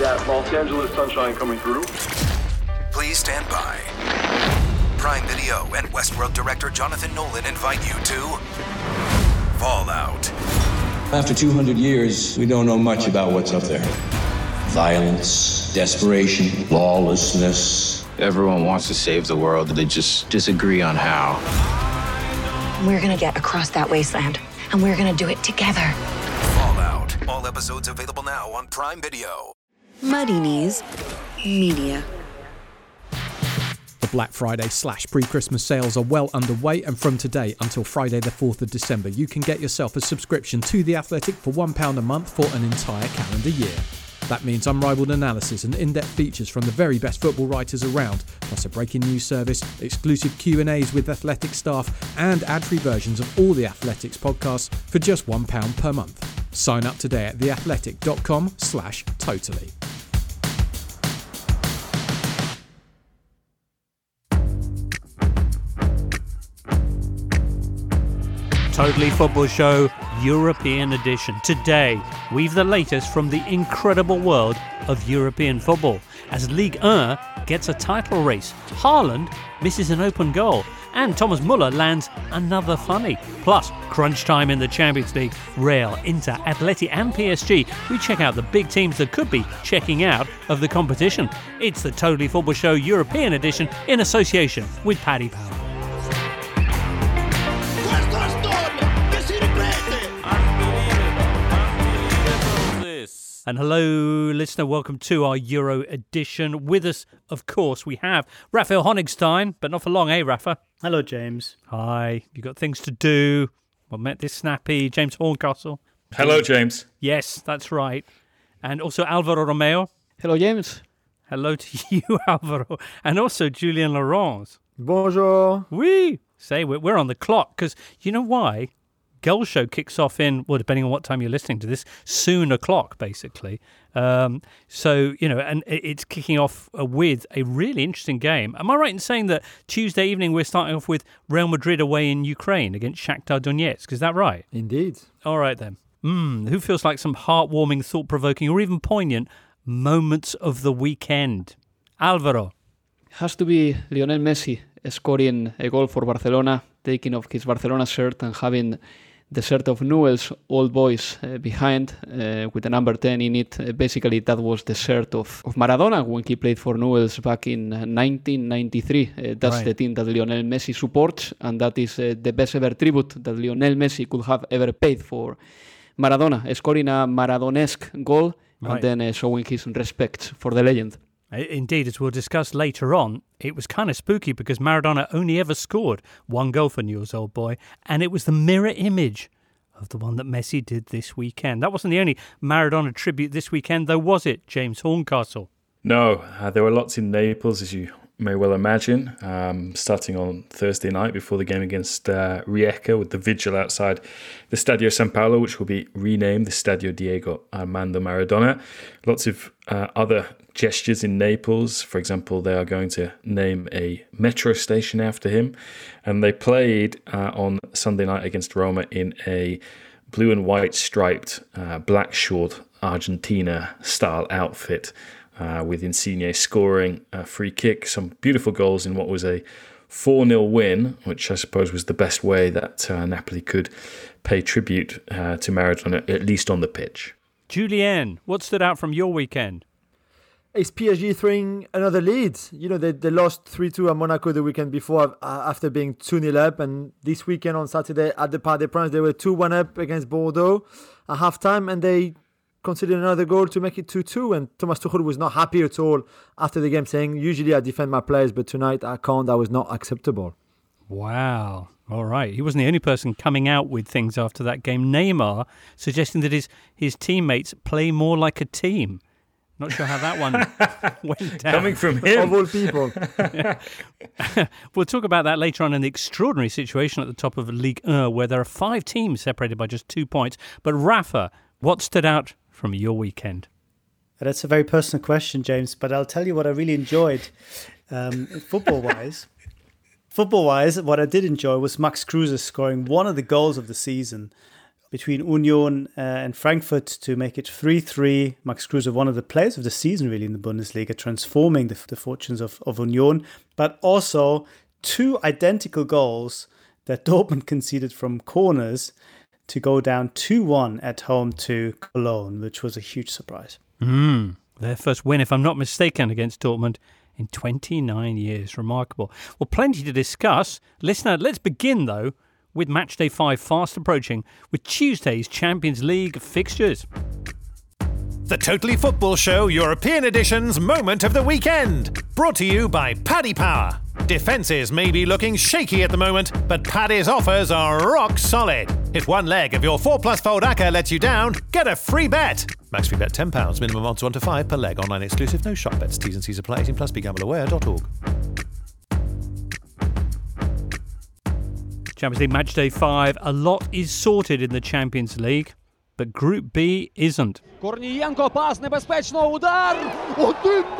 that Los Angeles sunshine coming through. Please stand by. Prime Video and Westworld director Jonathan Nolan invite you to Fallout. After 200 years, we don't know much about what's up there. Violence, desperation, lawlessness. Everyone wants to save the world, they just disagree on how. We're gonna get across that wasteland, and we're gonna do it together. Fallout. All episodes available now on Prime Video. Muddy Knees Media. The Black Friday / pre-Christmas sales are well underway, and from today until Friday the 4th of December, you can get yourself a subscription to The Athletic for £1 a month for an entire calendar year. That means unrivaled analysis and in-depth features from the very best football writers around, plus a breaking news service, exclusive Q&As with Athletic staff, and ad-free versions of all the Athletics podcasts for just £1 per month. Sign up today at theathletic.com/totally. Totally Football Show European Edition. Today, we've the latest from the incredible world of European football as Ligue 1 gets a title race, Haaland misses an open goal, and Thomas Muller lands another funny. Plus, crunch time in the Champions League. Real, Inter, Atleti and PSG. We check out the big teams that could be checking out of the competition. It's the Totally Football Show European Edition in association with Paddy Power. And hello, listener. Welcome to our Euro edition. With us, of course, we have Raphael Honigstein, but not for long, eh, Rafa? Hello, James. Hi. You got things to do. Well, met this snappy James Horncastle. Hello, James. Yes, that's right. And also Alvaro Romeo. Hello, James. Hello to you, Alvaro. And also Julien Laurence. Bonjour. Oui. Say, we're on the clock, because you know why? Goal Show kicks off in, well, depending on what time you're listening to this, soon o'clock, basically. So, you know, and it's kicking off with a really interesting game. Am I right in saying that Tuesday evening we're starting off with Real Madrid away in Ukraine against Shakhtar Donetsk? Is that right? Indeed. All right, then. Who feels like some heartwarming, thought-provoking, or even poignant moments of the weekend? Alvaro. Has to be Lionel Messi scoring a goal for Barcelona, taking off his Barcelona shirt and having the shirt of Newell's Old Boys behind with the number 10 in it. Basically, that was the shirt of Maradona when he played for Newell's back in 1993. That's right. The team that Lionel Messi supports, and that is the best ever tribute that Lionel Messi could have ever paid for Maradona, scoring a Maradonesque goal and then showing his respect for the legend. Indeed, as we'll discuss later on, it was kind of spooky because Maradona only ever scored one goal for Newell's Old Boy, and it was the mirror image of the one that Messi did this weekend. That wasn't the only Maradona tribute this weekend, though, was it, James Horncastle? No, there were lots in Naples, as you may well imagine, starting on Thursday night before the game against Rijeka with the vigil outside the Stadio San Paolo, which will be renamed the Stadio Diego Armando Maradona. Lots of other gestures in Naples. For example, they are going to name a metro station after him. And they played on Sunday night against Roma in a blue and white striped black short Argentina style outfit with Insigne scoring a free kick. Some beautiful goals in what was a 4-0 win, which I suppose was the best way that Napoli could pay tribute to Maradona, at least on the pitch. Julien, what stood out from your weekend? Is PSG throwing another lead? You know, they lost 3-2 at Monaco the weekend before after being 2-0 up. And this weekend on Saturday at the Parc des Princes, they were 2-1 up against Bordeaux at halftime. And they conceded another goal to make it 2-2. And Thomas Tuchel was not happy at all after the game, saying, usually I defend my players, but tonight I can't. That was not acceptable. Wow. All right. He wasn't the only person coming out with things after that game. Neymar suggesting that his teammates play more like a team. Not sure how that one went down. Coming from him. Of all people. We'll talk about that later on in the extraordinary situation at the top of Ligue 1, where there are 5 teams separated by just 2 points. But Rafa, what stood out from your weekend? That's a very personal question, James, but I'll tell you what I really enjoyed football-wise. Football-wise, what I did enjoy was Max Kruse scoring one of the goals of the season, between Union and Frankfurt to make it 3-3. Max Kruse, one of the players of the season really in the Bundesliga, transforming the fortunes of Union, but also 2 identical goals that Dortmund conceded from corners to go down 2-1 at home to Cologne, which was a huge surprise. Their first win, if I'm not mistaken, against Dortmund in 29 years. Remarkable. Well, plenty to discuss. Listener, let's begin, though, with Matchday 5 fast approaching with Tuesday's Champions League fixtures. The Totally Football Show European Edition's Moment of the Weekend. Brought to you by Paddy Power. Defences may be looking shaky at the moment, but Paddy's offers are rock solid. If one leg of your 4+ fold acca lets you down, get a free bet. Max free bet £10, minimum odds 1 to 5 per leg, online exclusive, no shop bets, T's and C's apply, 18 plus, begambleaware.org. Champions League Matchday 5, a lot is sorted in the Champions League, but Group B isn't. Корнієнко, пас, небезпечно, удар! 1-0!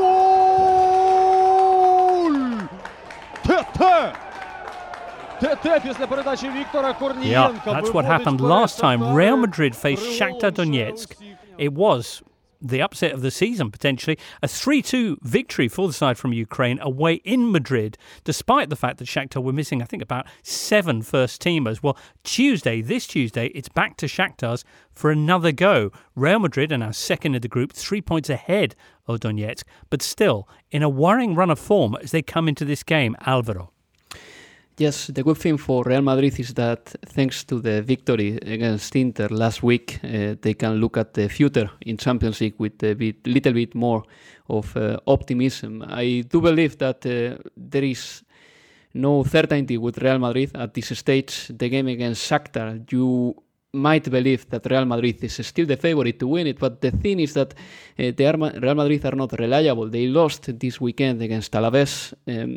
ТТ після передачі Віктора Корнієнка. Yeah, that's what happened last time. Real Madrid faced Shakhtar Donetsk. It was the upset of the season, potentially. A 3-2 victory for the side from Ukraine away in Madrid, despite the fact that Shakhtar were missing, I think, about 7 first-teamers. Well, this Tuesday, it's back to Shakhtar's for another go. Real Madrid are now second in the group, 3 points ahead of Donetsk, but still in a worrying run of form as they come into this game. Alvaro. Yes, the good thing for Real Madrid is that thanks to the victory against Inter last week, they can look at the future in Champions League with a little bit more of optimism. I do believe that there is no certainty with Real Madrid at this stage. The game against Shakhtar, you might believe that Real Madrid is still the favorite to win it, but the thing is that Real Madrid are not reliable. They lost this weekend against Alaves,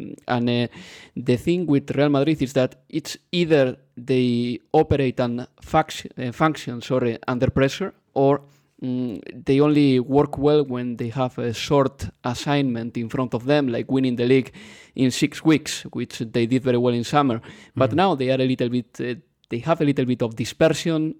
and the thing with Real Madrid is that it's either they operate and function under pressure, or they only work well when they have a short assignment in front of them, like winning the league in 6 weeks, which they did very well in summer. But now they are a little bit... They have a little bit of dispersion.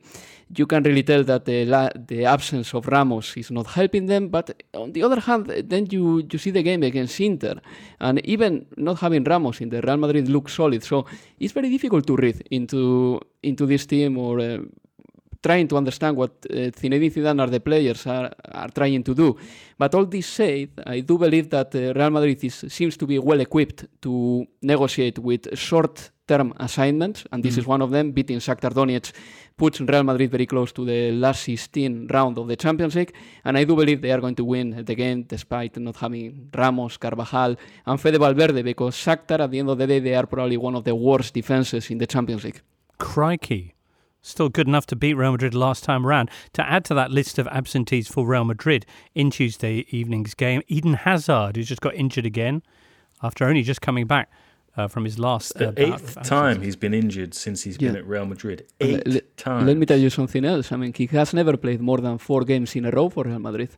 You can really tell that the absence of Ramos is not helping them. But on the other hand, then you see the game against Inter. And even not having Ramos in the Real Madrid looks solid. So it's very difficult to read into this team or trying to understand what Zinedine Zidane or the players are trying to do. But all this said, I do believe that Real Madrid seems to be well equipped to negotiate with short-term assignments, and this is one of them. Beating Shakhtar Donetsk puts Real Madrid very close to the last 16 round of the Champions League, and I do believe they are going to win the game despite not having Ramos, Carvajal, and Fede Valverde, because Shakhtar, at the end of the day, they are probably one of the worst defenses in the Champions League. Crikey. Still good enough to beat Real Madrid last time around. To add to that list of absentees for Real Madrid in Tuesday evening's game, Eden Hazard, who's just got injured again after only just coming back from his last the 8th time he's been injured since he's been at Real Madrid. 8 times. Let me tell you something else. I mean, he has never played more than 4 games in a row for Real Madrid,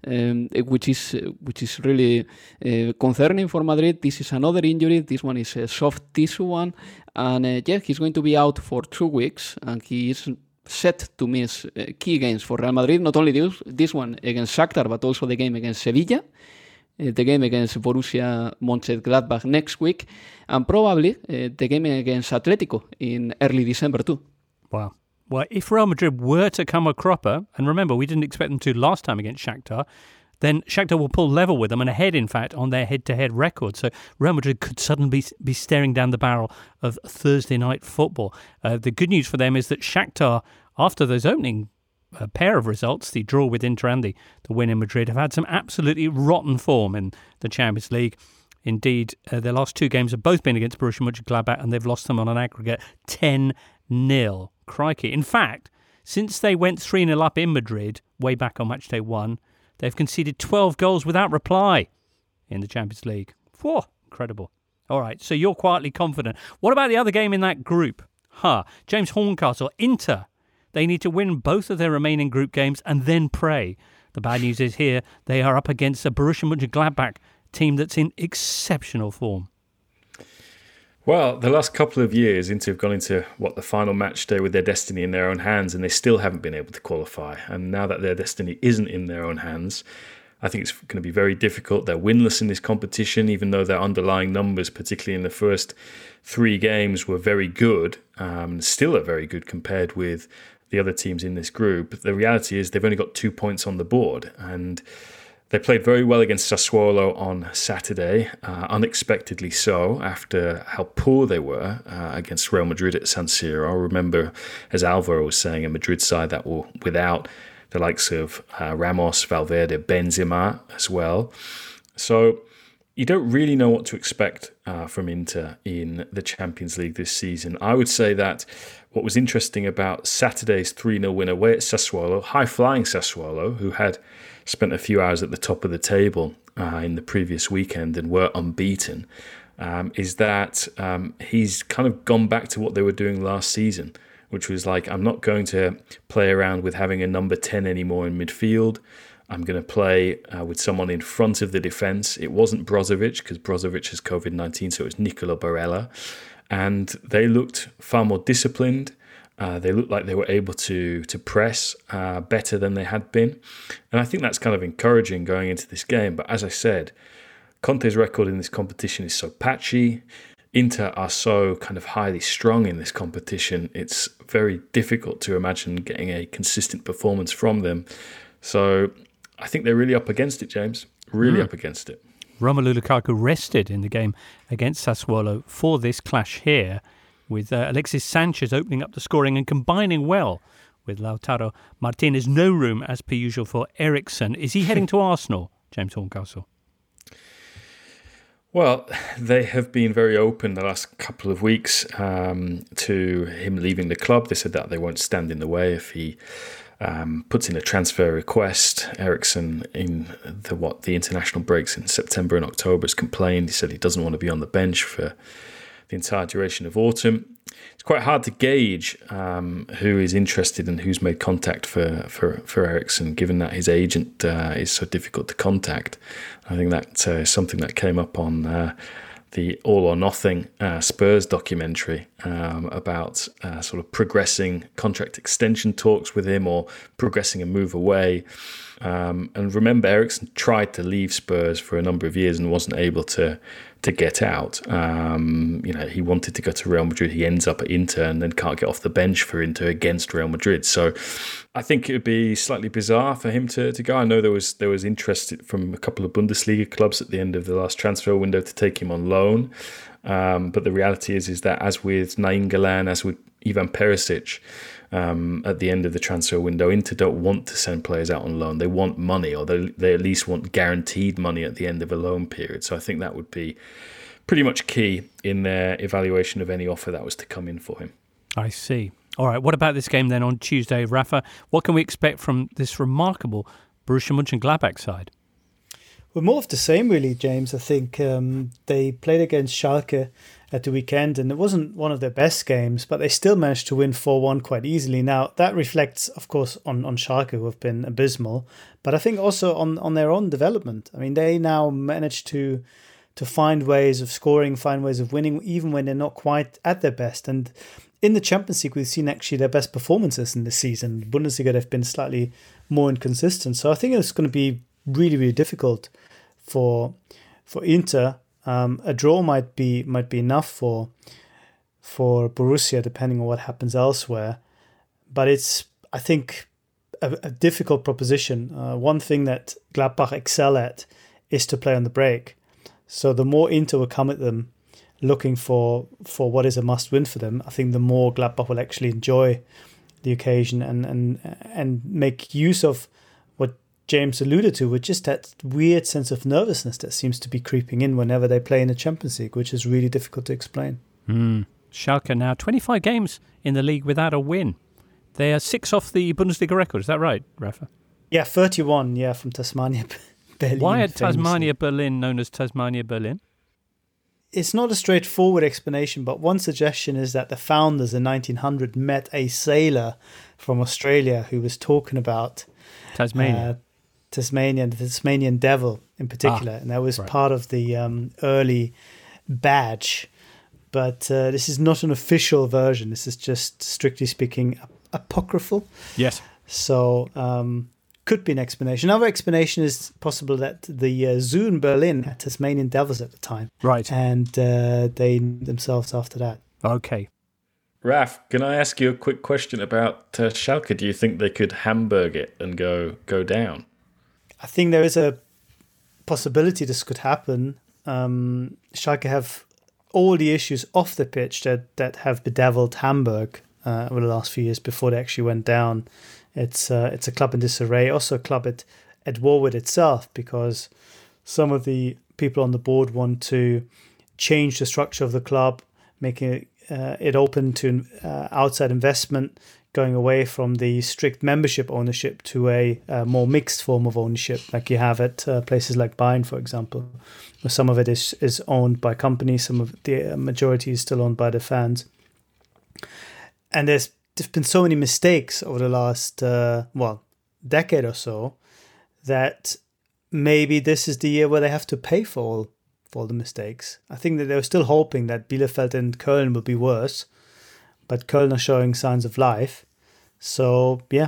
which is really concerning for Madrid. This is another injury. This one is a soft tissue one. And he's going to be out for 2 weeks, and he is set to miss key games for Real Madrid. Not only this one against Shakhtar, but also the game against Sevilla, the game against Borussia Mönchengladbach next week, and probably the game against Atletico in early December too. Wow. Well, if Real Madrid were to come a cropper, and remember, we didn't expect them to last time against Shakhtar, then Shakhtar will pull level with them and ahead, in fact, on their head-to-head record. So Real Madrid could suddenly be staring down the barrel of Thursday night football. The good news for them is that Shakhtar, after those opening pair of results, the draw with Inter and the win in Madrid, have had some absolutely rotten form in the Champions League. Indeed, their last 2 games have both been against Borussia Mönchengladbach, and they've lost them on an aggregate 10-0. Crikey. In fact, since they went 3-0 up in Madrid, way back on matchday 1, they've conceded 12 goals without reply in the Champions League. Whoa, incredible. All right, so you're quietly confident. What about the other game in that group? James Horncastle, Inter. They need to win both of their remaining group games and then pray. The bad news is here, they are up against a Borussia Mönchengladbach team that's in exceptional form. Well, the last couple of years, Inter have gone into the final match day with their destiny in their own hands, and they still haven't been able to qualify. And now that their destiny isn't in their own hands, I think it's going to be very difficult. They're winless in this competition, even though their underlying numbers, particularly in the first 3 games, were very good. Still are very good compared with the other teams in this group. The reality is they've only got 2 points on the board, and they played very well against Sassuolo on Saturday, unexpectedly so, after how poor they were against Real Madrid at San Siro. I remember, as Alvaro was saying, a Madrid side that were without the likes of Ramos, Valverde, Benzema as well. So you don't really know what to expect from Inter in the Champions League this season. I would say that what was interesting about Saturday's 3-0 win away at Sassuolo, high-flying Sassuolo, who had spent a few hours at the top of the table in the previous weekend and were unbeaten, is that he's kind of gone back to what they were doing last season, which was like, I'm not going to play around with having a number 10 anymore in midfield. I'm going to play with someone in front of the defence. It wasn't Brozovic, because Brozovic has COVID-19, so it was Nicola Barella. And they looked far more disciplined. They looked like they were able to press better than they had been. And I think that's kind of encouraging going into this game. But as I said, Conte's record in this competition is so patchy. Inter are so kind of highly strung in this competition. It's very difficult to imagine getting a consistent performance from them. So I think they're really up against it, James. Really up against it. Romelu Lukaku rested in the game against Sassuolo for this clash here, with Alexis Sanchez opening up the scoring and combining well with Lautaro Martinez. No room, as per usual, for Eriksen. Is he heading to Arsenal, James Horncastle? Well, they have been very open the last couple of weeks to him leaving the club. They said that they won't stand in the way if he puts in a transfer request. Eriksen, in the international breaks in September and October, has complained. He said he doesn't want to be on the bench for the entire duration of autumn. It's quite hard to gauge who is interested and who's made contact for Eriksen, given that his agent is so difficult to contact. I think that is something that came up on the All or Nothing Spurs documentary about sort of progressing contract extension talks with him or progressing a move away. And remember, Eriksen tried to leave Spurs for a number of years and wasn't able to get out. He wanted to go to Real Madrid. He ends up at Inter and then can't get off the bench for Inter against Real Madrid. So I think it would be slightly bizarre for him to go. I know there was interest from a couple of Bundesliga clubs at the end of the last transfer window to take him on loan. But the reality is that, as with Nainggolan, as with Ivan Perisic, at the end of the transfer window, Inter don't want to send players out on loan. They want money, or they at least want guaranteed money at the end of a loan period. So I think that would be pretty much key in their evaluation of any offer that was to come in for him. I see. All right, what about this game then on Tuesday, Rafa? What can we expect from this remarkable Borussia Mönchengladbach side? Well, more of the same, really, James. I think they played against Schalke at the weekend, and it wasn't one of their best games, but they still managed to win 4-1 quite easily. Now, that reflects, of course, on Schalke, who have been abysmal, but I think also on their own development. I mean, they now manage to find ways of scoring, find ways of winning, even when they're not quite at their best. And in the Champions League, we've seen actually their best performances in this season. The Bundesliga, they've been slightly more inconsistent. So I think it's going to be really, really difficult for Inter. A draw might be enough for Borussia, depending on what happens elsewhere. But it's, I think, a difficult proposition. One thing that Gladbach excel at is to play on the break. So the more Inter will come at them looking for what is a must-win for them, I think the more Gladbach will actually enjoy the occasion and make use of what James alluded to, which is that weird sense of nervousness that seems to be creeping in whenever they play in the Champions League, which is really difficult to explain. Schalke now 25 games in the league without a win. They are 6 off the Bundesliga record. Is that right, Rafa? Yeah, 31, from Tasmania Berlin. Why are Tasmania Berlin known as Tasmania Berlin? It's not a straightforward explanation, but one suggestion is that the founders in 1900 met a sailor from Australia who was talking about Tasmania, the Tasmanian devil in particular, and that was part of the early badge. but this is not an official version. This is just, strictly speaking, apocryphal. Yes. So could be an explanation. Another explanation is possible that the zoo in Berlin had Tasmanian devils at the time. Right. And they named themselves after that. Okay. Raf, can I ask you a quick question about Schalke? Do you think they could Hamburg it and go down? I think there is a possibility this could happen. Schalke have all the issues off the pitch that have bedeviled Hamburg over the last few years before they actually went down. It's a club in disarray, also a club at war with itself, because some of the people on the board want to change the structure of the club, making it open to outside investment, going away from the strict membership ownership to a more mixed form of ownership, like you have at places like Bayern, for example, where some of it is owned by companies, some of the majority is still owned by the fans. And there's been so many mistakes over the last, decade or so, that maybe this is the year where they have to pay for all the mistakes. I think that they were still hoping that Bielefeld and Köln will be worse, but Köln are showing signs of life. So, yeah,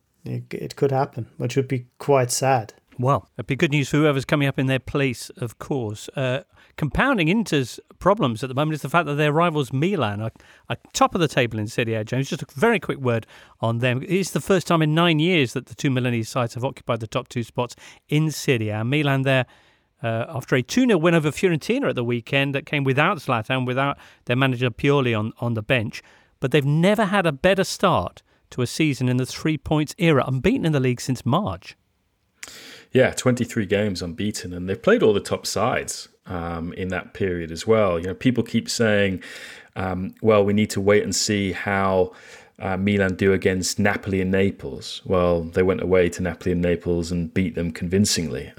it could happen, which would be quite sad. Well, it'd be good news for whoever's coming up in their place, of course. Compounding Inter's problems at the moment is the fact that their rivals Milan are top of the table in Serie A. James, just a very quick word on them. It's the first time in 9 years that the two Milanese sides have occupied the top two spots in Serie A. Milan there, after a 2-0 win over Fiorentina at the weekend that came without Zlatan, without their manager Pioli on the bench. But they've never had a better start to a season in the 3 points era, unbeaten in the league since March. Yeah, 23 games unbeaten, and they've played all the top sides in that period as well. You know, people keep saying, we need to wait and see how Milan do against Napoli and Naples. Well, they went away to Napoli and Naples and beat them convincingly.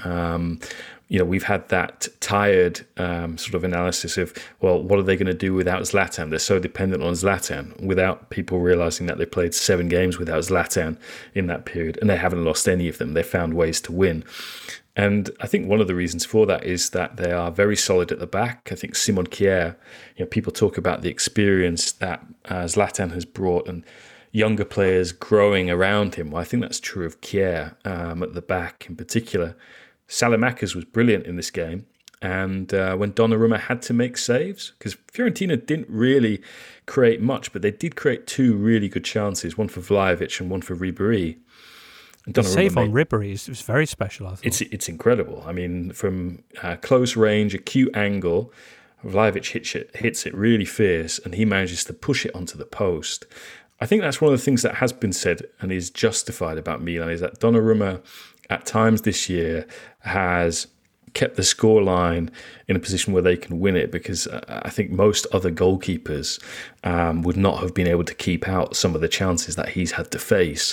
We've had that tired sort of analysis of, what are they going to do without Zlatan? They're so dependent on Zlatan, without people realising that they played 7 games without Zlatan in that period, and they haven't lost any of them. They found ways to win. And I think one of the reasons for that is that they are very solid at the back. I think Simon Kjær, people talk about the experience that Zlatan has brought and younger players growing around him. Well, I think that's true of Kjær at the back in particular. Salamakers was brilliant in this game, and when Donnarumma had to make saves, because Fiorentina didn't really create much, but they did create 2 really good chances, one for Vlahovic and one for Ribéry. The save on Ribéry is very special, I thought. It's incredible. I mean, from close range, acute angle, Vlahovic hits it really fierce, and he manages to push it onto the post. I think that's one of the things that has been said and is justified about Milan, is that Donnarumma at times this year has kept the scoreline in a position where they can win it, because I think most other goalkeepers would not have been able to keep out some of the chances that he's had to face.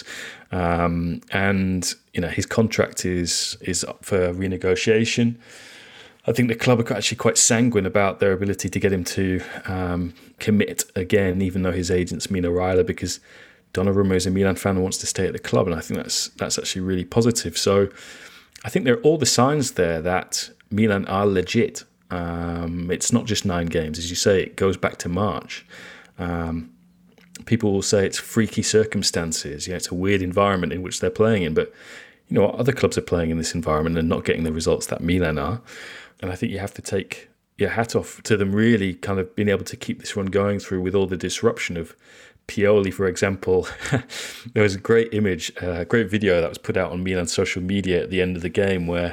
And his contract is up for renegotiation. I think the club are actually quite sanguine about their ability to get him to commit again, even though his agent's Mino Raiola, because Donnarumma is a Milan fan and wants to stay at the club, and I think that's actually really positive. So I think there are all the signs there that Milan are legit. It's not just 9 games. As you say, it goes back to March. People will say it's freaky circumstances. It's a weird environment in which they're playing in, but other clubs are playing in this environment and not getting the results that Milan are. And I think you have to take your hat off to them really kind of being able to keep this run going through with all the disruption of Pioli, for example. There was a great image, a great video that was put out on Milan social media at the end of the game where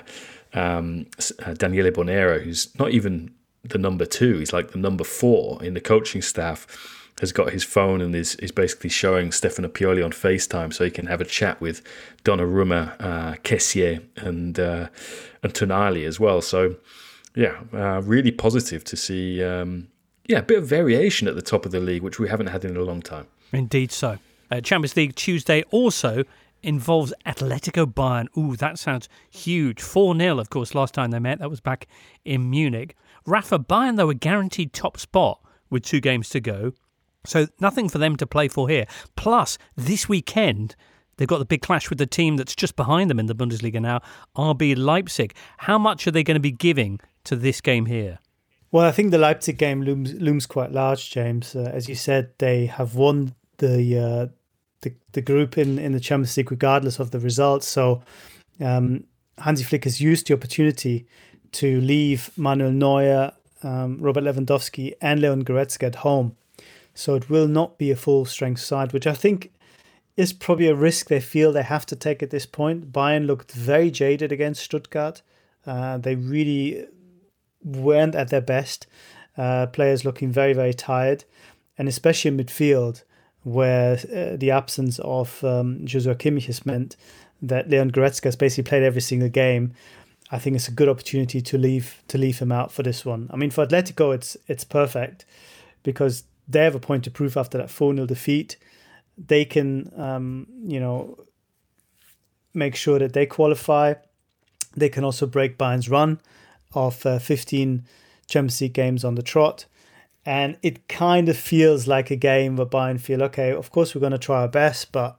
Daniele Bonero, who's not even the number 2, he's like the number 4 in the coaching staff, has got his phone and is basically showing Stefano Pioli on FaceTime so he can have a chat with Donnarumma, Kessié and Tonali as well. So, really positive to see a bit of variation at the top of the league, which we haven't had in a long time. Indeed so. Champions League Tuesday also involves Atletico Bayern. Ooh, that sounds huge. 4-0, of course, last time they met. That was back in Munich. Rafa, Bayern, though, a guaranteed top spot with 2 games to go. So nothing for them to play for here. Plus, this weekend, they've got the big clash with the team that's just behind them in the Bundesliga now, RB Leipzig. How much are they going to be giving to this game here? Well, I think the Leipzig game looms quite large, James. As you said, they have won the group in the Champions League regardless of the results. So Hansi Flick has used the opportunity to leave Manuel Neuer, Robert Lewandowski and Leon Goretzka at home. So it will not be a full-strength side, which I think is probably a risk they feel they have to take at this point. Bayern looked very jaded against Stuttgart. They really weren't at their best. Players looking very, very tired. And especially in midfield, where the absence of Joshua Kimmich has meant that Leon Goretzka has basically played every single game. I think it's a good opportunity to leave him out for this one. I mean, for Atletico, it's perfect because they have a point to prove after that 4-0 defeat. They can, make sure that they qualify. They can also break Bayern's run of 15 Champions League games on the trot. And it kind of feels like a game where Bayern feel, okay, of course we're going to try our best, but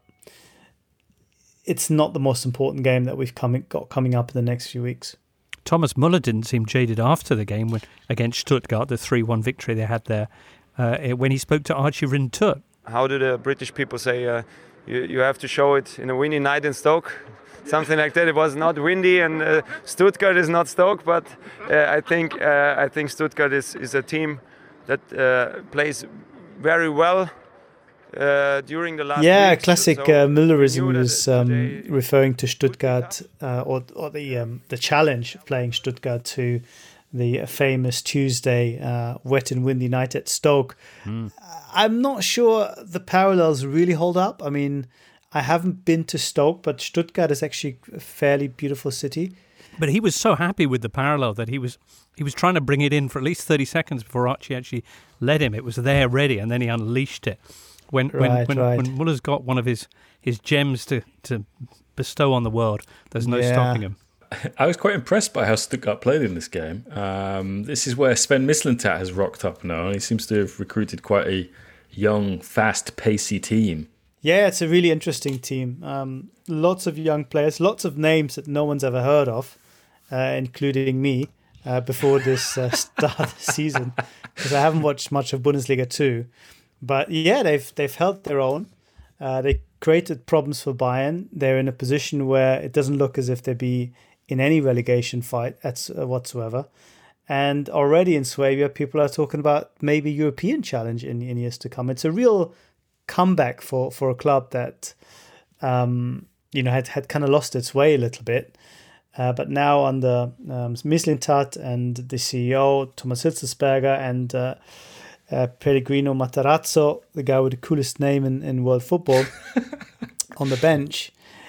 it's not the most important game that we've got coming up in the next few weeks. Thomas Muller didn't seem jaded after the game against Stuttgart, the 3-1 victory they had there, when he spoke to Archie Rintut. How do the British people say, you have to show it in a windy night in Stoke? Something like that. It was not windy, and Stuttgart is not Stoke, but I think Stuttgart is a team that plays very well during the last weeks. Classic Müllerism is referring to Stuttgart or the challenge of playing Stuttgart to the famous Tuesday wet and windy night at Stoke. I'm not sure the parallels really hold up. I mean, I haven't been to Stoke, but Stuttgart is actually a fairly beautiful city. But he was so happy with the parallel that he was trying to bring it in for at least 30 seconds before Archie actually let him. It was there ready, and then he unleashed it. When Muller's got one of his gems to bestow on the world, there's no stopping him. I was quite impressed by how Stuttgart played in this game. This is where Sven Mislintat has rocked up now. He seems to have recruited quite a young, fast, pacey team. Yeah, it's a really interesting team. Lots of young players, lots of names that no one's ever heard of, including me, before this start of the season, because I haven't watched much of Bundesliga 2. But yeah, they've held their own. They created problems for Bayern. They're in a position where it doesn't look as if they'd be in any relegation fight whatsoever. And already in Swabia, people are talking about maybe European challenge in years to come. It's a real comeback for a club that had kind of lost its way a little bit. But now under Mislintat and the CEO, Thomas Hitzelsberger, and Pellegrino Matarazzo, the guy with the coolest name in world football, on the bench,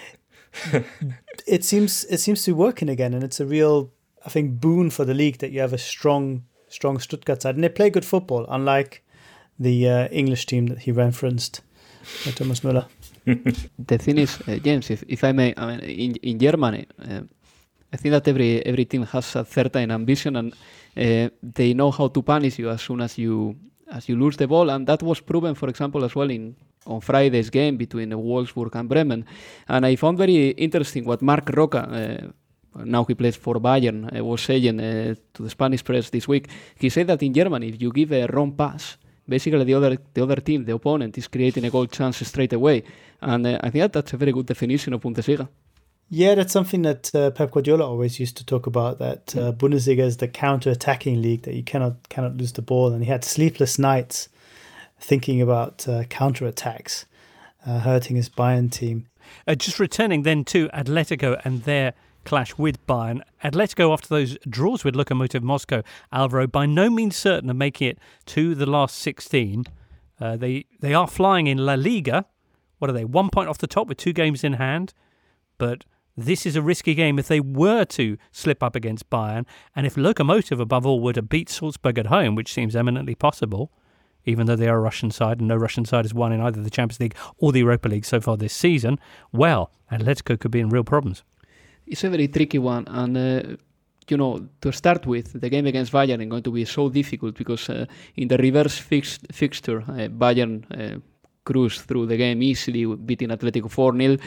it seems to be working again, and it's a real, I think, boon for the league that you have a strong Stuttgart side, and they play good football, unlike the English team that he referenced, Thomas Müller. The thing is, James, if I may, I mean, in Germany, I think that every team has a certain ambition, and they know how to punish you as soon as you lose the ball, and that was proven, for example, as well on Friday's game between Wolfsburg and Bremen. And I found very interesting what Marc Roca, now he plays for Bayern, was saying to the Spanish press this week. He said that in Germany, if you give a wrong pass, basically the other team, the opponent, is creating a goal chance straight away. And I think that's a very good definition of Bundesliga. Yeah, that's something that Pep Guardiola always used to talk about, that Bundesliga is the counter-attacking league, that you cannot lose the ball. And he had sleepless nights thinking about counter-attacks, hurting his Bayern team. Just returning then to Atletico and their clash with Bayern. Atletico, after those draws with Lokomotiv Moscow, Alvaro, by no means certain of making it to the last 16. They are flying in La Liga. What are they? 1 point off the top with 2 games in hand. But this is a risky game if they were to slip up against Bayern. And if Lokomotiv, above all, were to beat Salzburg at home, which seems eminently possible, even though they are a Russian side and no Russian side has won in either the Champions League or the Europa League so far this season, well, Atletico could be in real problems. It's a very tricky one, and to start with, the game against Bayern is going to be so difficult because in the reverse fixture, Bayern cruised through the game easily, beating Atletico 4-0.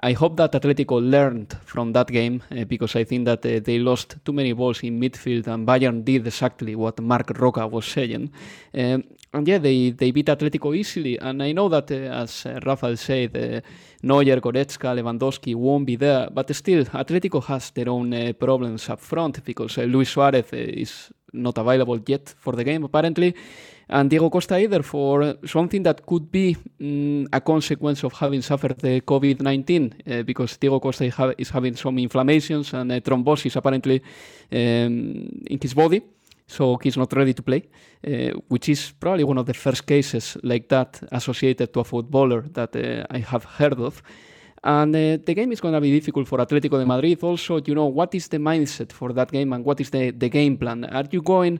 I hope that Atletico learned from that game because I think that they lost too many balls in midfield and Bayern did exactly what Marc Roca was saying. And yeah, they beat Atletico easily. And I know that, as Rafael said, Neuer, Goretzka, Lewandowski won't be there. But still, Atletico has their own problems up front because Luis Suarez is not available yet for the game, apparently. And Diego Costa either, for something that could be a consequence of having suffered the COVID-19, because Diego Costa is having some inflammations and thrombosis apparently in his body, so he's not ready to play, which is probably one of the first cases like that associated to a footballer that I have heard of. And the game is going to be difficult for Atletico de Madrid. Also, what is the mindset for that game and what is the game plan? Are you going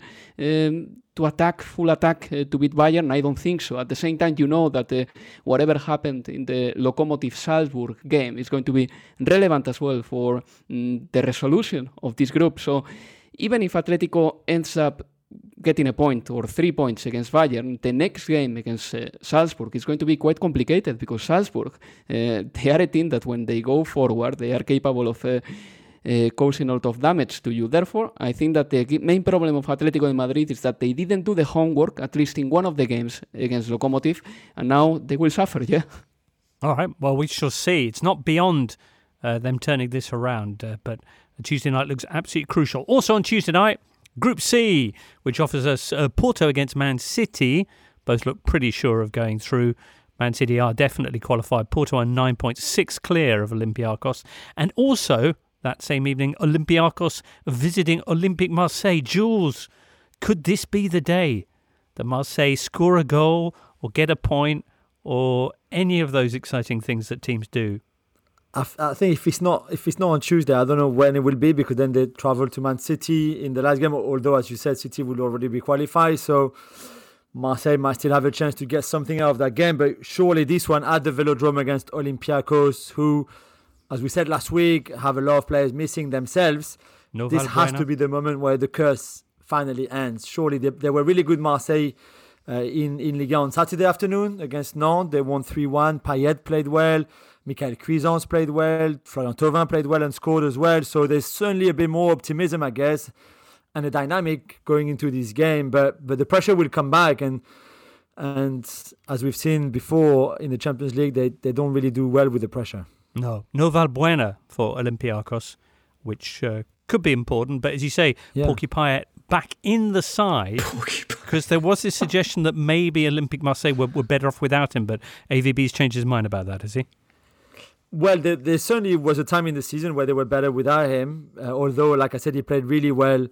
to attack, full attack, to beat Bayern? I don't think so. At the same time, you know that whatever happened in the Lokomotiv Salzburg game is going to be relevant as well for the resolution of this group. So even if Atletico ends up getting a point or 3 points against Bayern, the next game against Salzburg is going to be quite complicated because Salzburg, they are a team that when they go forward, they are capable of causing a lot of damage to you. Therefore, I think that the main problem of Atletico de Madrid is that they didn't do the homework, at least in one of the games against Lokomotiv, and now they will suffer, yeah? All right, well, we shall see. It's not beyond them turning this around, but Tuesday night looks absolutely crucial. Also on Tuesday night, Group C, which offers us Porto against Man City. Both look pretty sure of going through. Man City are definitely qualified. Porto are 9 points, 6 clear of Olympiacos. And also, that same evening, Olympiacos visiting Olympique Marseille. Jules, could this be the day that Marseille score a goal or get a point or any of those exciting things that teams do? I think if it's not on Tuesday, I don't know when it will be, because then they travel to Man City in the last game. Although, as you said, City will already be qualified, so Marseille might still have a chance to get something out of that game. But surely this one at the Velodrome against Olympiacos, who, as we said last week, have a lot of players missing themselves. This has to be the moment where the curse finally ends. Surely they were really good, Marseille, in Ligue 1 on Saturday afternoon against Nantes. They won 3-1. Payet played well. Michael Cuisance played well. Florian Thauvin played well and scored as well. So there's certainly a bit more optimism, I guess, and a dynamic going into this game. But the pressure will come back. And as we've seen before in the Champions League, they don't really do well with the pressure. No Valbuena for Olympiacos, which could be important. But as you say, Porky Payet back in the side, because there was this suggestion that maybe Olympique Marseille were better off without him. But AVB's changed his mind about that, has he? Well, there certainly was a time in the season where they were better without him. Although, like I said, he played really well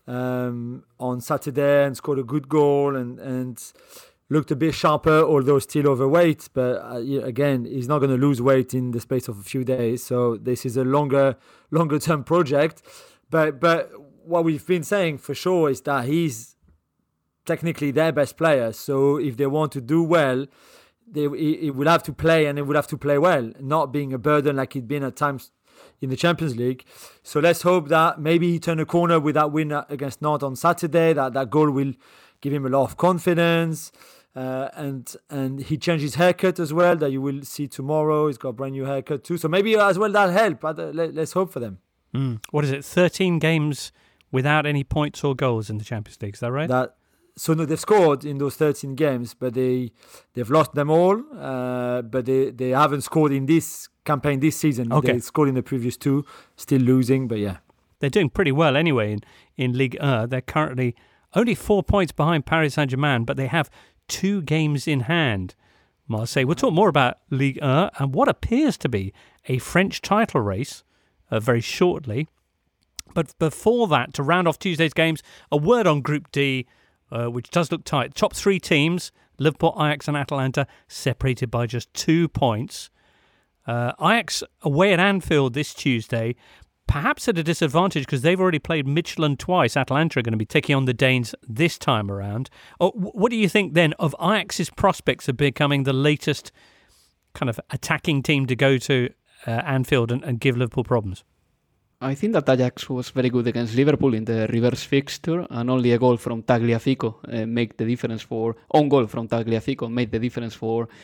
on Saturday and scored a good goal and looked a bit sharper, although still overweight. But again, he's not going to lose weight in the space of a few days. So this is a longer term project. But what we've been saying for sure is that he's technically their best player. So if they want to do well, it will have to play, and it will have to play well, not being a burden like it's been at times in the Champions League. So let's hope that maybe he turn a corner with that win against Nantes on Saturday. That goal will give him a lot of confidence, and he changed his haircut as well, that you will see tomorrow. He's got a brand new haircut too. So maybe as well that'll help. But let's hope for them. What is it? 13 games without any points or goals in the Champions League. Is that right? So no, they've scored in those 13 games, but they've lost them all. But they haven't scored in this campaign this season. Okay. They scored in the previous two, still losing, but yeah. They're doing pretty well anyway in Ligue 1. They're currently only 4 points behind Paris Saint-Germain, but they have 2 games in hand. Marseille. We'll talk more about Ligue 1 and what appears to be a French title race very shortly. But before that, to round off Tuesday's games, a word on Group D, which does look tight. Top 3 teams, Liverpool, Ajax and Atalanta, separated by just 2 points. Ajax away at Anfield this Tuesday, perhaps at a disadvantage because they've already played Michelin twice. Atalanta are going to be taking on the Danes this time around. What do you think then of Ajax's prospects of becoming the latest kind of attacking team to go to Anfield and give Liverpool problems? I think that Ajax was very good against Liverpool in the reverse fixture, and only a goal from Tagliafico made the difference for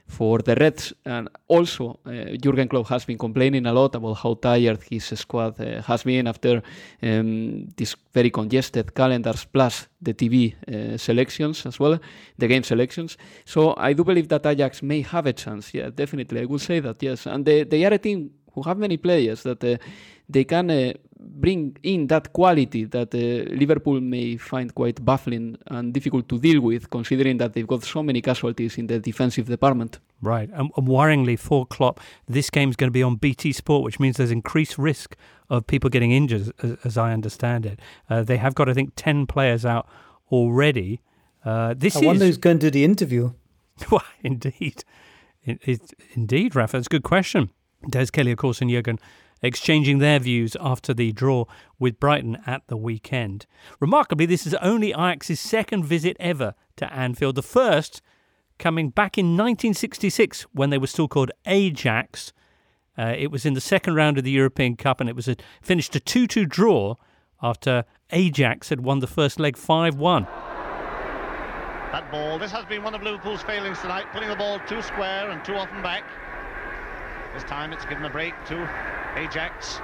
for the Reds. And also, Jurgen Klopp has been complaining a lot about how tired his squad has been after these very congested calendars, plus the TV selections as well, the game selections. So I do believe that Ajax may have a chance. Yeah, definitely. I would say that, yes. And they are a team who have many players that they can bring in that quality that Liverpool may find quite baffling and difficult to deal with, considering that they've got so many casualties in the defensive department. Right, and worryingly for Klopp, this game's going to be on BT Sport, which means there's increased risk of people getting injured, as I understand it. They have got, I think, 10 players out already. I wonder who's going to do the interview. Well, indeed. Indeed, Rafa, it's a good question. Des Kelly, of course, and Jurgen exchanging their views after the draw with Brighton at the weekend. Remarkably, this is only Ajax's second visit ever to Anfield, the first coming back in 1966 when they were still called Ajax. It was in the second round of the European Cup, and it was finished a 2-2 draw after Ajax had won the first leg 5-1. That ball, this has been one of Liverpool's failings tonight, putting the ball too square and too often back. This time it's given a break to Ajax.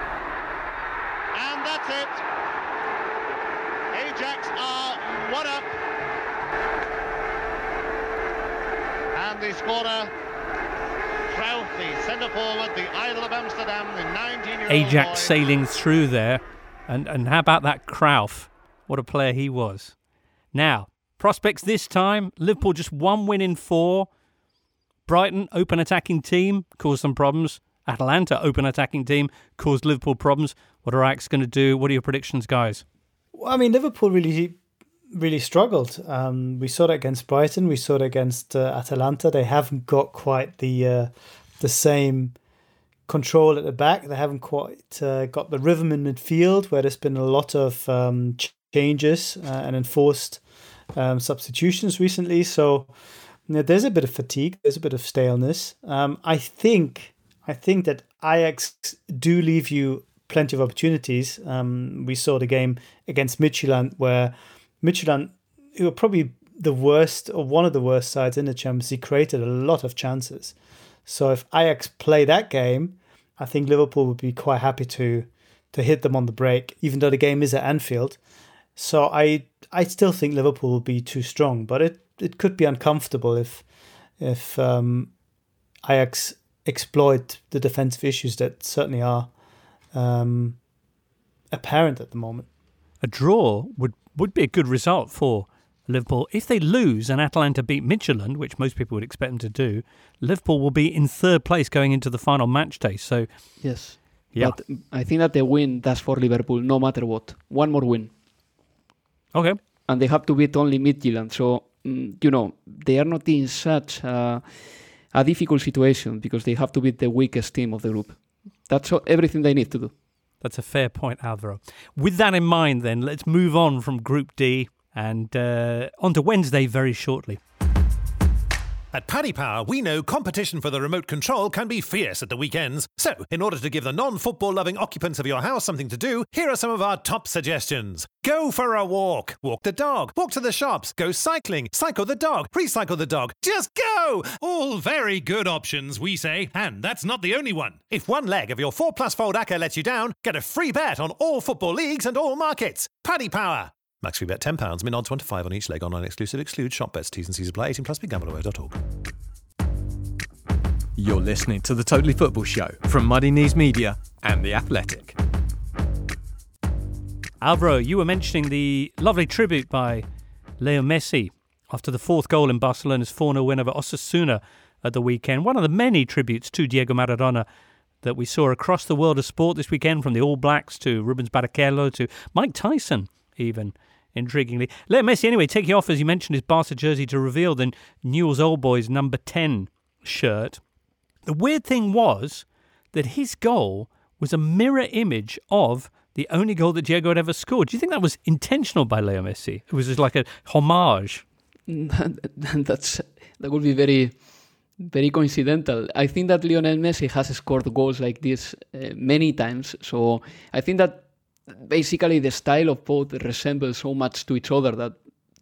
And that's it. Ajax are 1 up. And the scorer, Cruyff, the centre forward, the idol of Amsterdam, the 19-year-old Ajax boy. sailing through there. And how about that Cruyff? What a player he was. Now, prospects this time. Liverpool just 1 win in 4. Brighton, open attacking team, caused some problems. Atalanta, open attacking team, caused Liverpool problems. What are Ajax going to do? What are your predictions, guys? Well, I mean, Liverpool really struggled. We saw that against Brighton. We saw it against Atalanta. They haven't got quite the same control at the back. They haven't quite got the rhythm in midfield, where there's been a lot of changes and enforced substitutions recently. So there's a bit of fatigue. There's a bit of staleness. I think that Ajax do leave you plenty of opportunities. We saw the game against Midtjylland, where Midtjylland, who were probably the worst or one of the worst sides in the Champions League, created a lot of chances. So if Ajax play that game, I think Liverpool would be quite happy to hit them on the break, even though the game is at Anfield. So I still think Liverpool will be too strong, but it could be uncomfortable if Ajax exploit the defensive issues that certainly are apparent at the moment. A draw would be a good result for Liverpool. If they lose and Atalanta beat Midtjylland, which most people would expect them to do, Liverpool will be in third place going into the final match day. So yes, yeah. But I think that the win, that's for Liverpool, no matter what. One more win. Okay. And they have to beat only Midtjylland. So, they are not in such a difficult situation because they have to beat the weakest team of the group. That's everything they need to do. That's a fair point, Alvaro. With that in mind, then, let's move on from Group D and on to Wednesday very shortly. At Paddy Power, we know competition for the remote control can be fierce at the weekends. So, in order to give the non-football loving occupants of your house something to do, here are some of our top suggestions. Go for a walk. Walk the dog. Walk to the shops. Go cycling. Cycle the dog. Recycle the dog. Just go! All very good options, we say. And that's not the only one. If one leg of your 4+ fold acca lets you down, get a free bet on all football leagues and all markets. Paddy Power. Max free bet £10, min odds 1 to 5 on each leg, online exclusive, exclude shop bets, T's and C's apply, 18+, begambleaware.org. You're listening to The Totally Football Show from Muddy Knees Media and The Athletic. Alvaro, you were mentioning the lovely tribute by Leo Messi after the 4th goal in Barcelona's 4-0 win over Osasuna at the weekend. One of the many tributes to Diego Maradona that we saw across the world of sport this weekend, from the All Blacks to Rubens Barrichello to Mike Tyson even. Intriguingly. Leo Messi, anyway, taking off, as you mentioned, his Barca jersey to reveal the Newell's Old Boys number 10 shirt. The weird thing was that his goal was a mirror image of the only goal that Diego had ever scored. Do you think that was intentional by Leo Messi? It was just like a homage. That would be very, very coincidental. I think that Lionel Messi has scored goals like this many times. So I think that basically the style of both resembles so much to each other that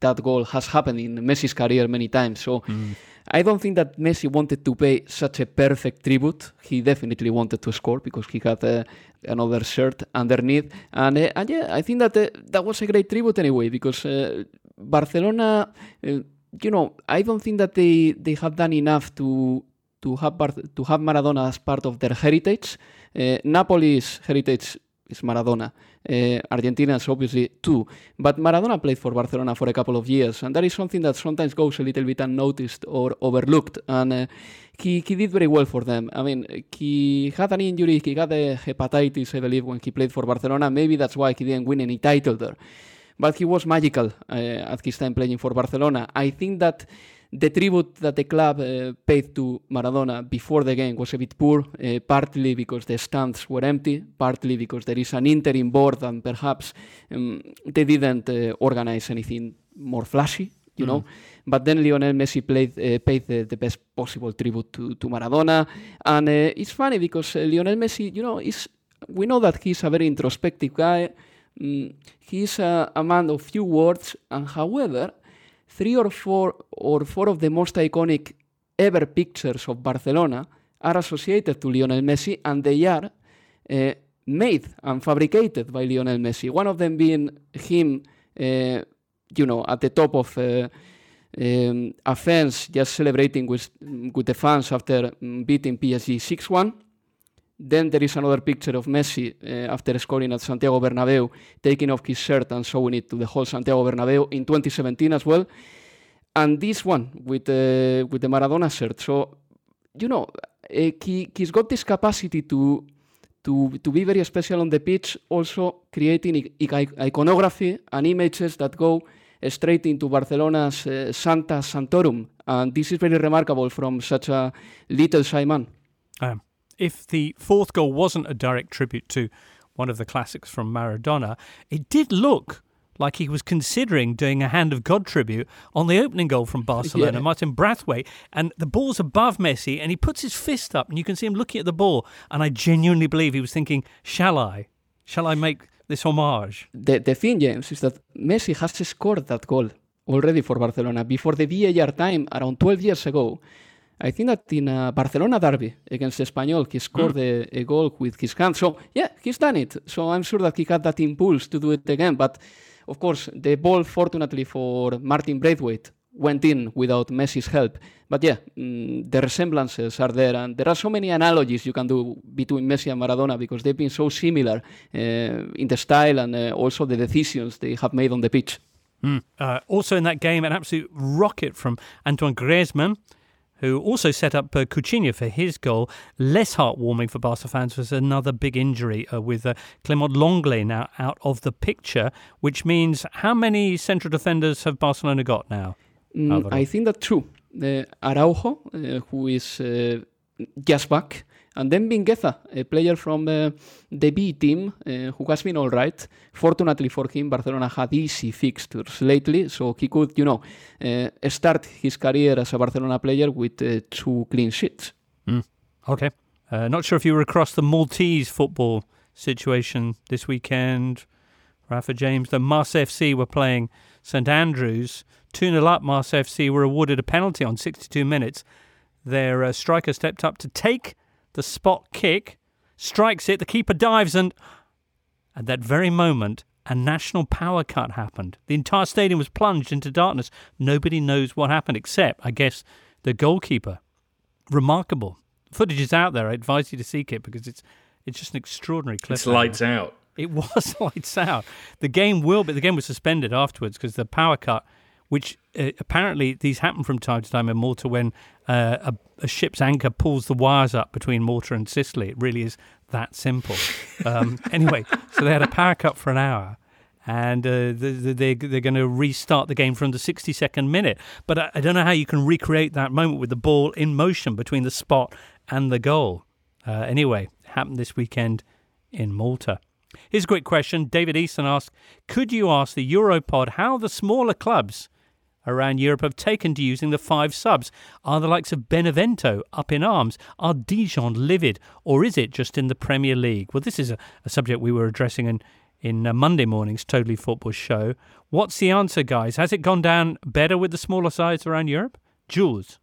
that goal has happened in Messi's career many times. So I don't think that Messi wanted to pay such a perfect tribute. He definitely wanted to score because he had another shirt underneath. And yeah, I think that that was a great tribute anyway, because Barcelona, I don't think that they have done enough to have Maradona as part of their heritage. Napoli's heritage is Maradona. Argentina's obviously too. But Maradona played for Barcelona for a couple of years, and that is something that sometimes goes a little bit unnoticed or overlooked. And he did very well for them. I mean, he had an injury, he got a hepatitis, I believe, when he played for Barcelona. Maybe that's why he didn't win any title there. But he was magical at his time playing for Barcelona. I think that the tribute that the club paid to Maradona before the game was a bit poor, partly because the stands were empty, partly because there is an interim board and perhaps they didn't organize anything more flashy, you know. But then Lionel Messi paid the best possible tribute to Maradona. And it's funny because Lionel Messi, we know that he's a very introspective guy. He's a man of few words, and however, 3 or 4 of the most iconic ever pictures of Barcelona are associated to Lionel Messi, and they are made and fabricated by Lionel Messi. One of them being him, at the top of a fence, just celebrating with the fans after beating PSG 6-1. Then there is another picture of Messi after scoring at Santiago Bernabeu, taking off his shirt and showing it to the whole Santiago Bernabeu in 2017 as well. And this one with the Maradona shirt. So, he's got this capacity to be very special on the pitch, also creating iconography and images that go straight into Barcelona's Santa Santorum. And this is very remarkable from such a little shy man. If the fourth goal wasn't a direct tribute to one of the classics from Maradona, it did look like he was considering doing a Hand of God tribute on the opening goal from Barcelona, Martin Braithwaite, and the ball's above Messi, and he puts his fist up, and you can see him looking at the ball, and I genuinely believe he was thinking, shall I make this homage? The thing, James, is that Messi has scored that goal already for Barcelona before the VAR time around 12 years ago. I think that in a Barcelona derby against Espanyol, he scored a goal with his hand. So, yeah, he's done it. So I'm sure that he had that impulse to do it again. But, of course, the ball, fortunately for Martin Braithwaite, went in without Messi's help. But, yeah, the resemblances are there. And there are so many analogies you can do between Messi and Maradona because they've been so similar in the style and also the decisions they have made on the pitch. Also in that game, an absolute rocket from Antoine Griezmann, who also set up Coutinho for his goal. Less heartwarming for Barca fans was another big injury with Clement Lenglet now out of the picture, which means how many central defenders have Barcelona got now? I think that two. Araujo, who is just back, and then Mingueza, a player from the B team who has been all right. Fortunately for him, Barcelona had easy fixtures lately, so he could, start his career as a Barcelona player with 2 clean sheets. Okay. Not sure if you were across the Maltese football situation this weekend, Rafa James. The Marseille FC were playing St Andrews. 2-0 up, Marseille FC were awarded a penalty on 62 minutes. Their striker stepped up to take the spot kick, strikes it, the keeper dives, and at that very moment, a national power cut happened. The entire stadium was plunged into darkness. Nobody knows what happened except, I guess, the goalkeeper. Remarkable. Footage is out there. I advise you to seek it because it's just an extraordinary clip. It's lights out. It was lights out. The game was suspended afterwards because the power cut, which apparently these happen from time to time in Malta when a ship's anchor pulls the wires up between Malta and Sicily. It really is that simple. Anyway, so they had a power cut for an hour, and they're going to restart the game from the 62nd minute. But I don't know how you can recreate that moment with the ball in motion between the spot and the goal. Anyway, it happened this weekend in Malta. Here's a quick question. David Easton asked, could you ask the Europod how the smaller clubs around Europe have taken to using the 5 subs? Are the likes of Benevento up in arms? Are Dijon livid? Or is it just in the Premier League? Well, this is a subject we were addressing in Monday morning's Totally Football show. What's the answer, guys? Has it gone down better with the smaller sides around Europe? Jules?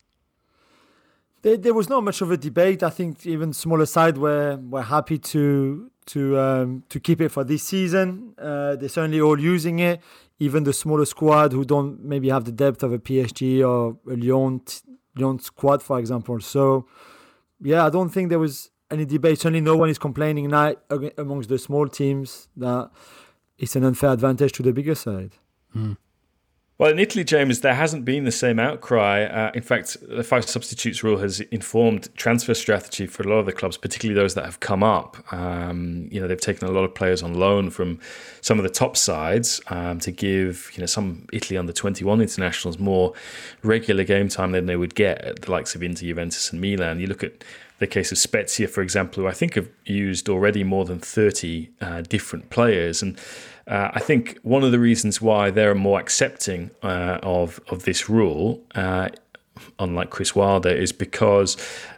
There was not much of a debate. I think even smaller side were happy to keep it for this season. They're certainly all using it. Even the smaller squad who don't maybe have the depth of a PSG or a Lyon squad, for example. So, yeah, I don't think there was any debate. Certainly no one is complaining now amongst the small teams that it's an unfair advantage to the bigger side. Well, in Italy, James, there hasn't been the same outcry. In fact, the 5 substitutes rule has informed transfer strategy for a lot of the clubs, particularly those that have come up. They've taken a lot of players on loan from some of the top sides to give some Italy under-21 internationals more regular game time than they would get at the likes of Inter, Juventus and Milan. You look at the case of Spezia, for example, who I think have used already more than 30 different players. And I think one of the reasons why they're more accepting of this rule, unlike Chris Wilder, is because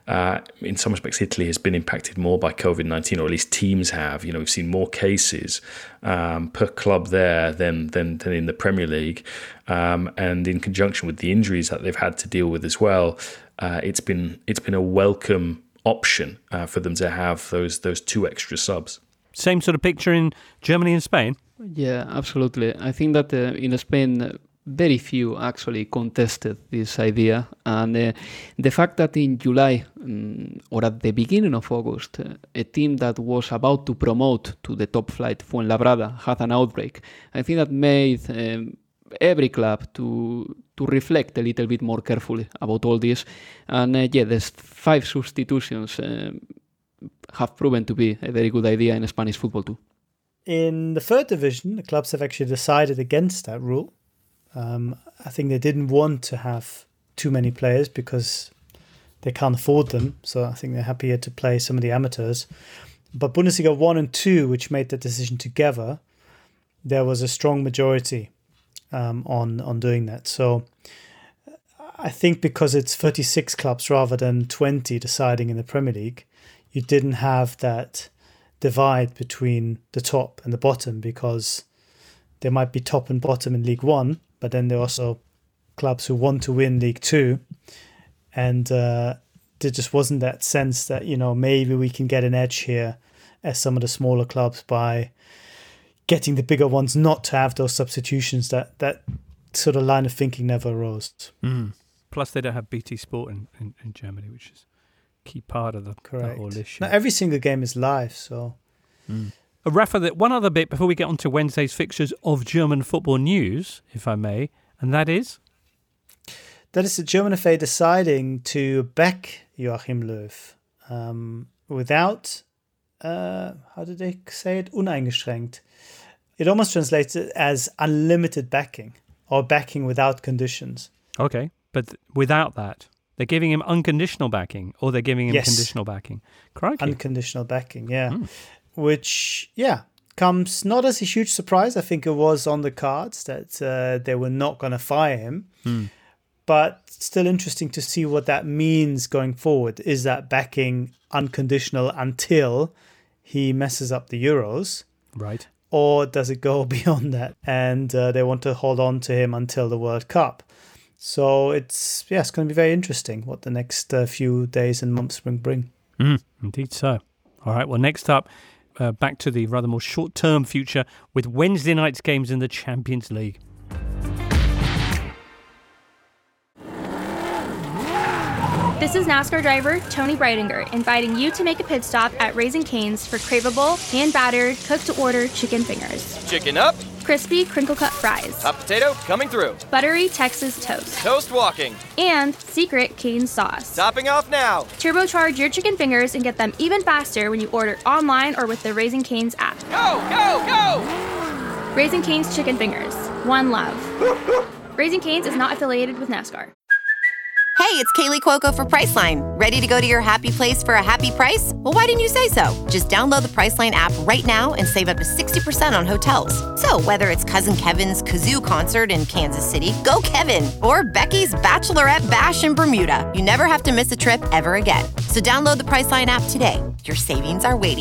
in some respects Italy has been impacted more by COVID-19, or at least teams have. We've seen more cases per club there than in the Premier League, and in conjunction with the injuries that they've had to deal with as well, it's been a welcome option for them to have those 2 extra subs. Same sort of picture in Germany and Spain? Yeah, absolutely. I think that in Spain, very few actually contested this idea. And the fact that in July or at the beginning of August, a team that was about to promote to the top flight, Fuenlabrada, had an outbreak, I think that made every club to reflect a little bit more carefully about all this. And the 5 substitutions have proven to be a very good idea in Spanish football too. In the 3rd division, the clubs have actually decided against that rule. I think they didn't want to have too many players because they can't afford them. So I think they're happier to play some of the amateurs. But Bundesliga 1 and 2, which made the decision together, there was a strong majority on doing that. So I think because it's 36 clubs rather than 20 deciding in the Premier League, you didn't have that divide between the top and the bottom, because there might be top and bottom in League 1, but then there are also clubs who want to win League 2, and there just wasn't that sense that maybe we can get an edge here as some of the smaller clubs by getting the bigger ones not to have those substitutions. That sort of line of thinking never arose. Plus they don't have BT Sport in Germany, which is key part of the whole issue. Now, every single game is live, so. Rafa, one other bit before we get on to Wednesday's fixtures of German football news, if I may, and that is? That is the German FA deciding to back Joachim Löw without, how did they say it? Uneingeschränkt. It almost translates it as unlimited backing, or backing without conditions. Okay, but without that? They're giving him unconditional backing, or they're giving him conditional backing? Crikey. Unconditional backing, yeah. Which, comes not as a huge surprise. I think it was on the cards that they were not going to fire him. But still interesting to see what that means going forward. Is that backing unconditional until he messes up the Euros? Right. Or does it go beyond that? And they want to hold on to him until the World Cup. So it's going to be very interesting what the next few days and months will bring. Indeed so. All right, well, next up, back to the rather more short-term future with Wednesday night's games in the Champions League. This is NASCAR driver Tony Breidinger inviting you to make a pit stop at Raising Cane's for craveable, hand-battered, cooked-to-order chicken fingers. Chicken up. Crispy, crinkle-cut fries. Hot potato coming through. Buttery Texas toast. Toast walking. And secret Cane's sauce. Topping off now. Turbocharge your chicken fingers and get them even faster when you order online or with the Raising Cane's app. Go, go, go! Raising Cane's Chicken Fingers. One love. Raising Cane's is not affiliated with NASCAR. Hey, it's Kaylee Cuoco for Priceline. Ready to go to your happy place for a happy price? Well, why didn't you say so? Just download the Priceline app right now and save up to 60% on hotels. So whether it's Cousin Kevin's Kazoo Concert in Kansas City, go Kevin, or Becky's Bachelorette Bash in Bermuda, you never have to miss a trip ever again. So download the Priceline app today. Your savings are waiting.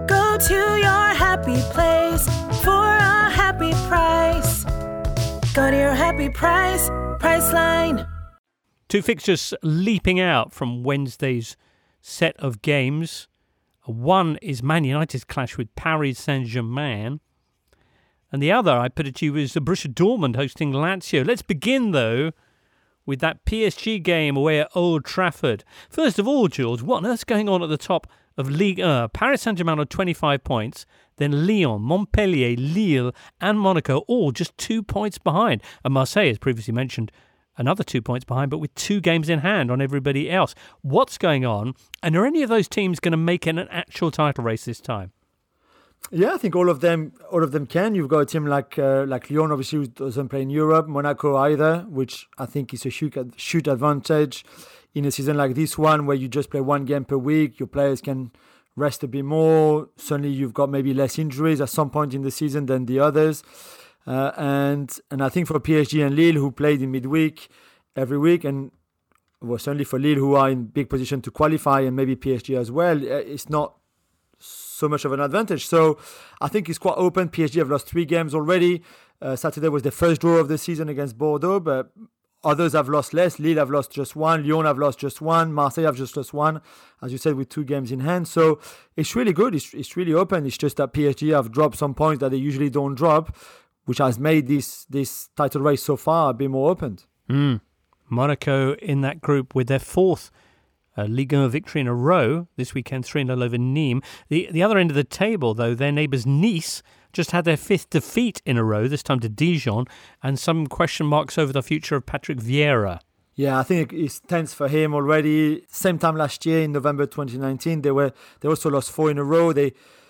Go to your happy place for a happy price. Go to your happy price, Priceline. Two fixtures leaping out from Wednesday's set of games. One is Man United's clash with Paris Saint-Germain. And the other, I put it to you, is Borussia Dortmund hosting Lazio. Let's begin, though, with that PSG game away at Old Trafford. First of all, Jules, what on earth's going on at the top of Ligue 1? Paris Saint-Germain on 25 points, then Lyon, Montpellier, Lille and Monaco all just 2 points behind. And Marseille, as previously mentioned, another 2 points behind, but with 2 games in hand on everybody else. What's going on? And are any of those teams going to make it an actual title race this time? Yeah, I think all of them can. You've got a team like Lyon, obviously, who doesn't play in Europe. Monaco either, which I think is a huge advantage in a season like this one, where you just play one game per week. Your players can rest a bit more. Suddenly, you've got maybe less injuries at some point in the season than the others. And I think for PSG and Lille, who played in midweek every week, and well, certainly for Lille, who are in big position to qualify, and maybe PSG as well, it's not so much of an advantage. So I think it's quite open. PSG have lost 3 games already. Saturday was the first draw of the season against Bordeaux, but others have lost less. Lille have lost just 1. Lyon have lost just 1. Marseille have just lost 1, as you said, with 2 games in hand. So it's really good. It's really open. It's just that PSG have dropped some points that they usually don't drop, which has made this title race so far a bit more open. Monaco in that group with their 4th Ligue 1 victory in a row this weekend, 3-0 over Nîmes. The other end of the table, though, their neighbours Nice just had their 5th defeat in a row, this time to Dijon, and some question marks over the future of Patrick Vieira. Yeah, I think it's tense for him already. Same time last year in November 2019, they also lost 4 in a row. They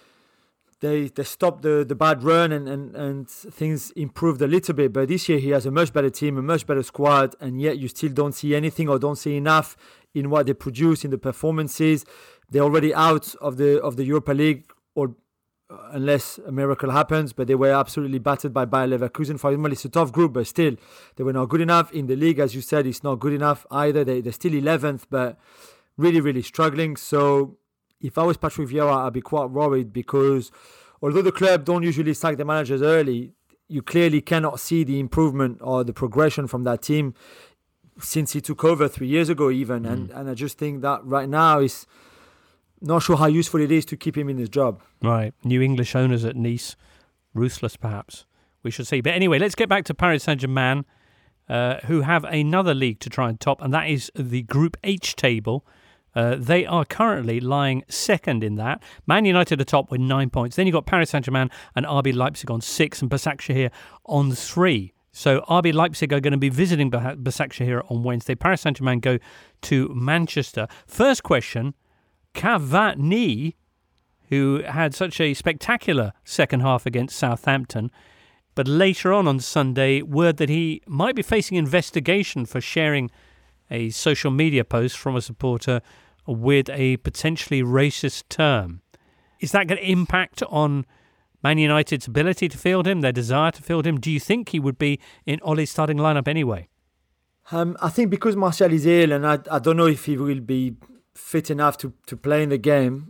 stopped the bad run and things improved a little bit. But this year he has a much better team, a much better squad, and yet you still don't see anything or don't see enough in what they produce, in the performances. They're already out of the Europa League, or unless a miracle happens, but they were absolutely battered by Bayer Leverkusen. For example, it's a tough group, but still, they were not good enough. In the league, as you said, it's not good enough either. They're still 11th, but really, really struggling. So if I was Patrick Vieira, I'd be quite worried, because although the club don't usually sack the managers early, you clearly cannot see the improvement or the progression from that team since he took over 3 years ago even. And I just think that right now is not sure how useful it is to keep him in his job. Right. New English owners at Nice. Ruthless, perhaps, we should see. But anyway, let's get back to Paris Saint-Germain, who have another league to try and top, and that is the Group H table. They are currently lying second in that. Man United atop with 9 points. Then you've got Paris Saint-Germain and RB Leipzig on 6 and Başakşehir on 3. So RB Leipzig are going to be visiting Başakşehir on Wednesday. Paris Saint-Germain go to Manchester. First question, Cavani, who had such a spectacular second half against Southampton, but later on Sunday, word that he might be facing investigation for sharing a social media post from a supporter with a potentially racist term. Is that going to impact on Man United's ability to field him, their desire to field him? Do you think he would be in Ole's starting lineup anyway? I think because Martial is ill, and I don't know if he will be fit enough to play in the game,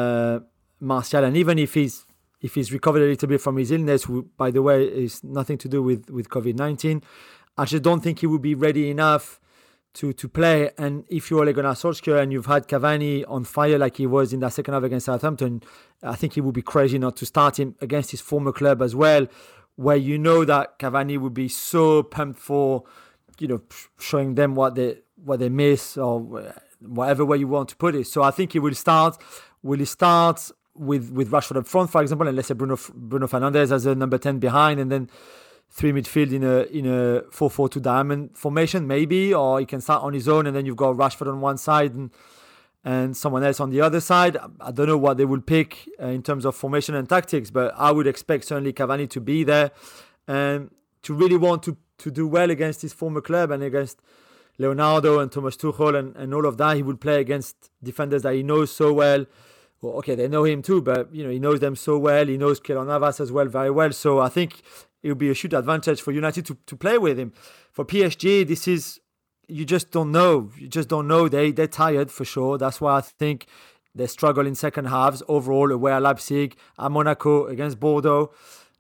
Martial, and even if he's recovered a little bit from his illness, by the way, is nothing to do with COVID-19, I just don't think he would be ready enough to play. And if you're Ole Gunnar Solskjaer and you've had Cavani on fire like he was in that second half against Southampton, I think he would be crazy not to start him against his former club as well, where you know that Cavani would be so pumped for, showing them what they miss, or whatever way you want to put it. So I think he will start. Will he start with Rashford up front, for example, and let's say Bruno Fernandes as a number 10 behind, and then 3 midfield in a 4-4-2 diamond formation, maybe, or he can start on his own, and then you've got Rashford on one side and someone else on the other side. I don't know what they will pick in terms of formation and tactics, but I would expect certainly Cavani to be there and to really want to do well against his former club and against Leonardo and Thomas Tuchel and all of that. He would play against defenders that he knows so well. Well, okay, they know him too, but he knows them so well. He knows Keylor Navas as well very well. So I think it would be a huge advantage for United to play with him. For PSG, you just don't know. You just don't know. They're tired for sure. That's why I think They struggle in second halves overall, away at Leipzig, at Monaco, against Bordeaux.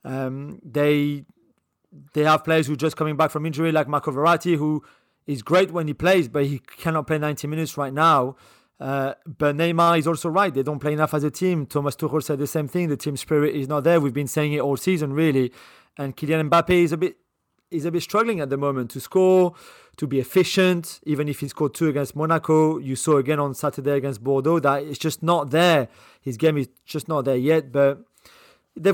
They have players who are just coming back from injury, like Marco Verratti, who is great when he plays, but he cannot play 90 minutes right now. But Neymar is also right. They don't play enough as a team. Thomas Tuchel said the same thing. The team spirit is not there. We've been saying it all season, really. And Kylian Mbappe is a bit struggling at the moment to score, to be efficient. Even if he scored 2 against Monaco, you saw again on Saturday against Bordeaux that it's just not there. His game is just not there yet. But there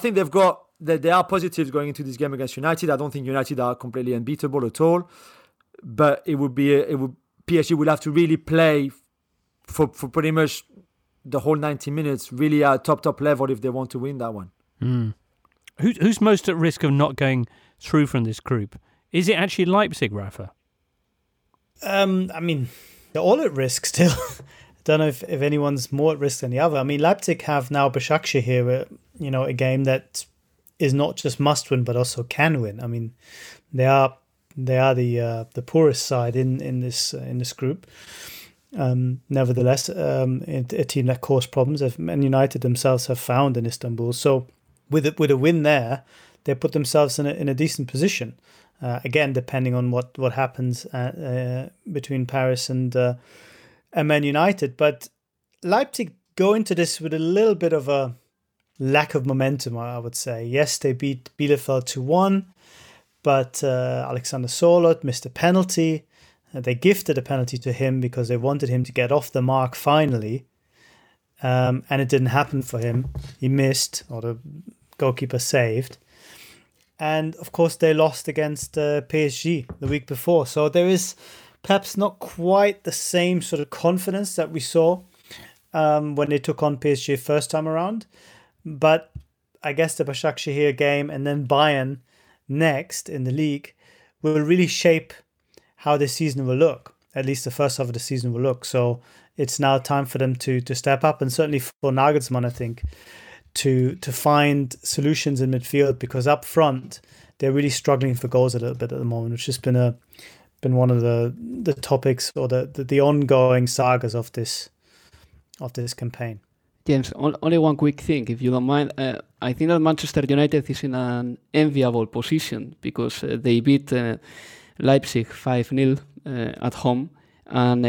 are positives going into this game against United. I don't think United are completely unbeatable at all. But PSG will have to really play for pretty much the whole 90 minutes, really at top level if they want to win that one. Who's most at risk of not going through from this group? Is it actually Leipzig, Rafa? I mean, they're all at risk still. I don't know if anyone's more at risk than the other. I mean, Leipzig have now Başakşehir here, a game that is not just must win but also can win. I mean, they are the poorest side in this group. Nevertheless, a team that caused problems, as Man United themselves have found in Istanbul. So with a win there, they put themselves in a decent position. Again, depending on what happens between Paris and Man United. But Leipzig go into this with a little bit of a lack of momentum, I would say. Yes, they beat Bielefeld 2-1, but Alexander Sørloth missed a penalty. They gifted a penalty to him because they wanted him to get off the mark finally. And it didn't happen for him. He missed, or the goalkeeper saved. And of course, they lost against PSG the week before. So there is perhaps not quite the same sort of confidence that we saw when they took on PSG first time around. But I guess the Başakşehir game and then Bayern next in the league will really shape how the season will look. At least the first half of the season will look. So it's now time for them to step up, and certainly for Nagelsmann, I think, to find solutions in midfield, because up front they're really struggling for goals a little bit at the moment, which has been one of the topics or the ongoing sagas of this campaign. James, only one quick thing, if you don't mind. I think that Manchester United is in an enviable position because they beat Leipzig 5-0 at home, and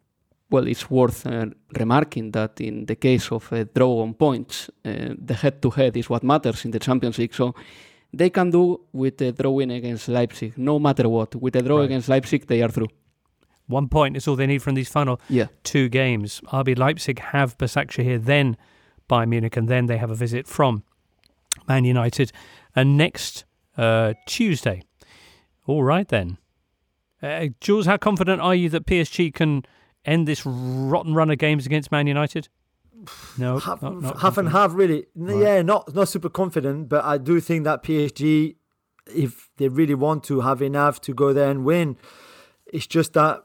it's worth remarking that in the case of a draw on points, the head-to-head is what matters in the Champions League. So they can do with a draw-win against Leipzig, no matter what. With a draw against Leipzig, they are through. 1 point is all they need from these final 2 games. RB Leipzig have Başakşehir, then Bayern Munich, and then they have a visit from Man United next Tuesday. All right then. Jules, how confident are you that PSG can end this rotten run of games against Man United? No, not half and half, really. Right. Yeah, not super confident, but I do think that PSG, if they really want to, have enough to go there and win. It's just that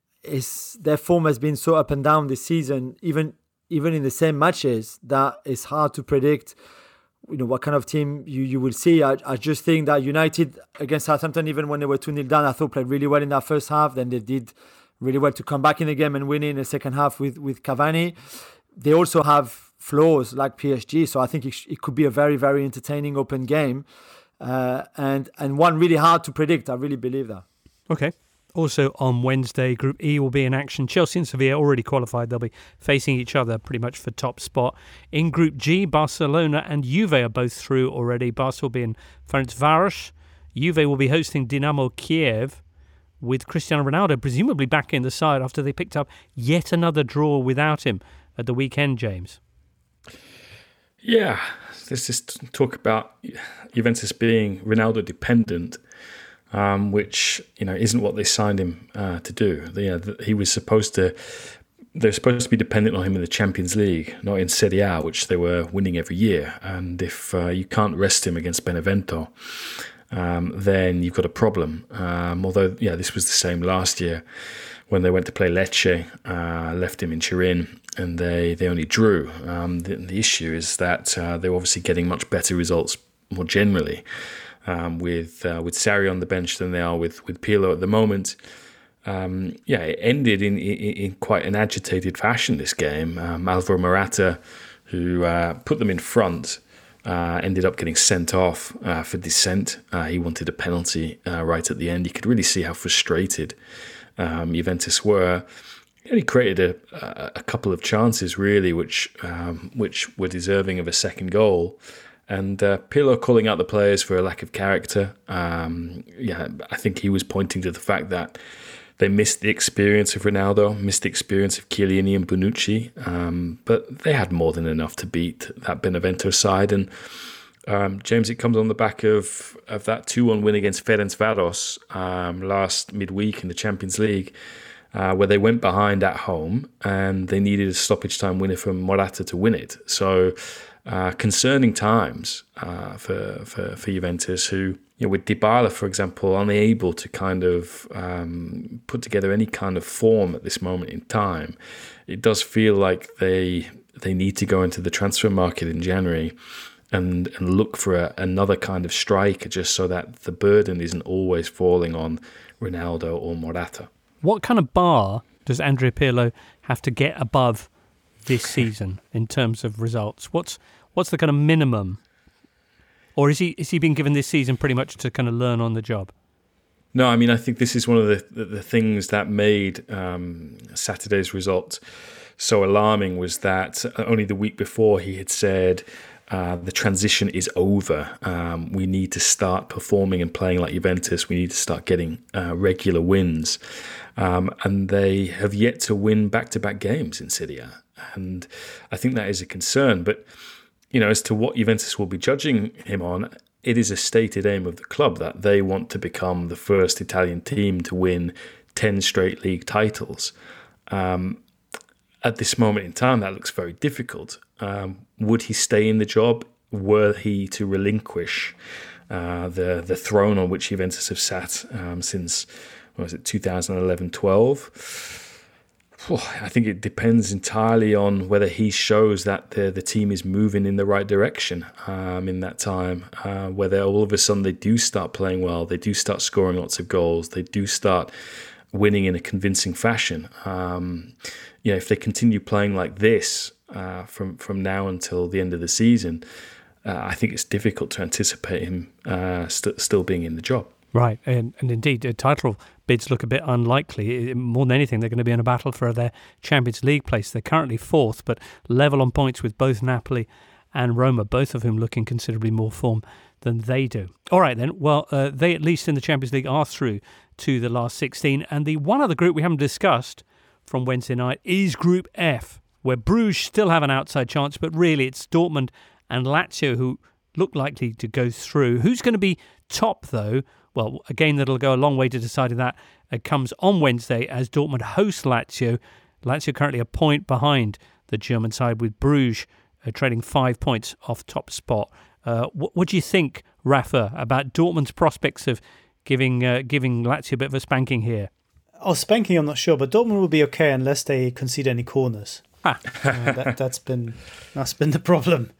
their form has been so up and down this season, even in the same matches, that it's hard to predict what kind of team you will see. I just think that United against Southampton, even when they were 2-0 down, I thought played really well in that first half. Then they did really well to come back in the game and win in the second half with Cavani. They also have flaws like PSG, so I think it could be a very, very entertaining open game, and one really hard to predict. I really believe that. Okay. Also on Wednesday, Group E will be in action. Chelsea and Sevilla already qualified. They'll be facing each other pretty much for top spot. In Group G, Barcelona and Juve are both through already. Barca will be in Ferencváros. Juve will be hosting Dinamo Kiev, with Cristiano Ronaldo presumably back in the side after they picked up yet another draw without him at the weekend, James. Yeah, let's just talk about Juventus being Ronaldo dependent. Which isn't what they signed him to do. He was supposed to. They're supposed to be dependent on him in the Champions League, not in Serie A, which they were winning every year. And if you can't rest him against Benevento, then you've got a problem. Although, this was the same last year when they went to play Lecce, left him in Turin, and they only drew. The issue is that they're obviously getting much better results more generally. With Sarri on the bench than they are with Pirlo at the moment. it ended in quite an agitated fashion, this game. Alvaro Morata, who put them in front, ended up getting sent off for dissent. He wanted a penalty right at the end. You could really see how frustrated Juventus were. He only created a couple of chances, really, which were deserving of a second goal. And Pirlo calling out the players for a lack of character. I think he was pointing to the fact that they missed the experience of Ronaldo, missed the experience of Chiellini and Bonucci, but they had more than enough to beat that Benevento side. And James, it comes on the back of that 2-1 win against Ferencváros last midweek in the Champions League, where they went behind at home and they needed a stoppage time winner from Morata to win it. So concerning times for Juventus, who, with Dybala, for example, unable to kind of put together any kind of form at this moment in time. It does feel like they need to go into the transfer market in January and look for another kind of striker, just so that the burden isn't always falling on Ronaldo or Morata. What kind of bar does Andrea Pirlo have to get above this season in terms of results? What's the kind of minimum? Or is he been given this season pretty much to kind of learn on the job? No, I mean, I think this is one of the things that made Saturday's result so alarming, was that only the week before he had said the transition is over. We need to start performing and playing like Juventus. We need to start getting regular wins. And they have yet to win back-to-back games in Serie A. And I think that is a concern. But as to what Juventus will be judging him on, it is a stated aim of the club that they want to become the first Italian team to win 10 straight league titles. At this moment in time, that looks very difficult. Would he stay in the job were he to relinquish the throne on which Juventus have sat since, 2011-12? I think it depends entirely on whether he shows that the team is moving in the right direction in that time, whether all of a sudden they do start playing well, they do start scoring lots of goals, they do start winning in a convincing fashion. If they continue playing like this from now until the end of the season, I think it's difficult to anticipate him still being in the job. Right, and indeed, title bids look a bit unlikely. More than anything, they're going to be in a battle for their Champions League place. They're currently fourth, but level on points with both Napoli and Roma, both of whom look in considerably more form than they do. All right then, well, they at least in the Champions League are through to the last 16. And the one other group we haven't discussed from Wednesday night is Group F, where Bruges still have an outside chance, but really it's Dortmund and Lazio who look likely to go through. Who's going to be top, though? Well, a game that'll go a long way to deciding that comes on Wednesday as Dortmund host Lazio. Lazio currently a point behind the German side, with Bruges trading 5 points off top spot. What do you think, Rafa, about Dortmund's prospects of giving Lazio a bit of a spanking here? Oh, spanking, I'm not sure, but Dortmund will be okay unless they concede any corners. That's been the problem.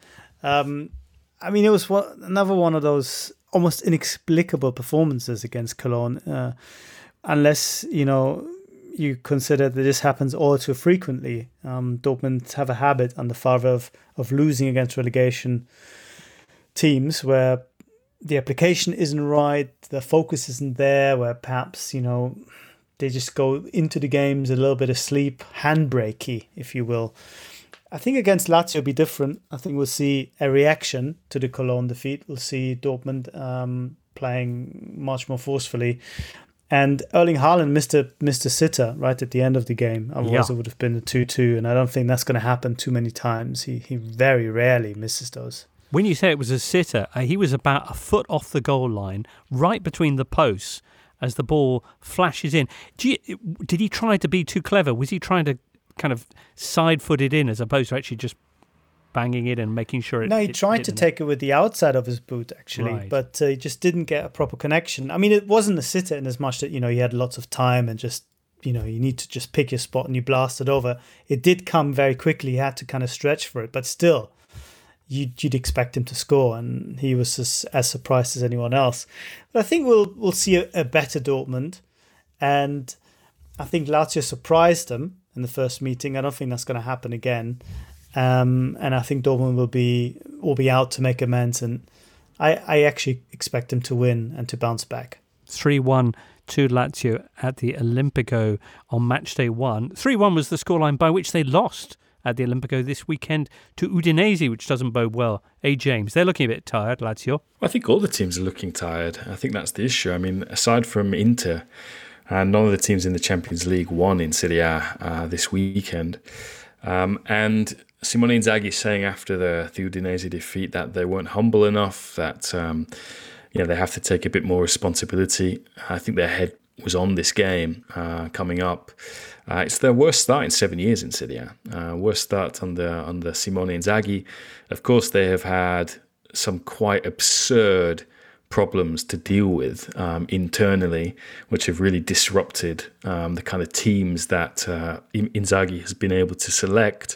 It was another one of those almost inexplicable performances against Cologne, unless you consider that this happens all too frequently. Dortmund have a habit under Favre of losing against relegation teams where the application isn't right, the focus isn't there, where perhaps they just go into the games a little bit asleep, handbrakey, if you will. I think against Lazio it'll be different. I think we'll see a reaction to the Cologne defeat. We'll see Dortmund playing much more forcefully. And Erling Haaland missed a sitter right at the end of the game. Otherwise it would have been a 2-2, and I don't think that's going to happen too many times. He very rarely misses those. When you say it was a sitter, he was about a foot off the goal line, right between the posts as the ball flashes in. Did he try to be too clever? Was he trying to kind of side-foot it in as opposed to actually just banging it and making sure it... No, he tried to take it with the outside of his boot, actually, right. But he just didn't get a proper connection. I mean, it wasn't a sitter in as much that, he had lots of time and just, you need to just pick your spot and you blast it over. It did come very quickly. He had to kind of stretch for it, but still, you'd expect him to score, and he was as surprised as anyone else. But I think we'll see a better Dortmund, and I think Lazio surprised them in the first meeting. I don't think that's going to happen again. And I think Dortmund will be out to make amends. And I actually expect them to win and to bounce back. 3-1 to Lazio at the Olimpico on match day 1. 3-1 was the scoreline by which they lost at the Olimpico this weekend to Udinese, which doesn't bode well. James, they're looking a bit tired, Lazio. I think all the teams are looking tired. I think that's the issue. I mean, aside from Inter, none of the teams in the Champions League won in Serie A this weekend. And Simone Inzaghi saying after the Udinese defeat that they weren't humble enough, that they have to take a bit more responsibility. I think their head was on this game coming up. It's their worst start in 7 years in Serie A. Worst start under Simone Inzaghi. Of course, they have had some quite absurd problems to deal with internally, which have really disrupted the kind of teams that Inzaghi has been able to select.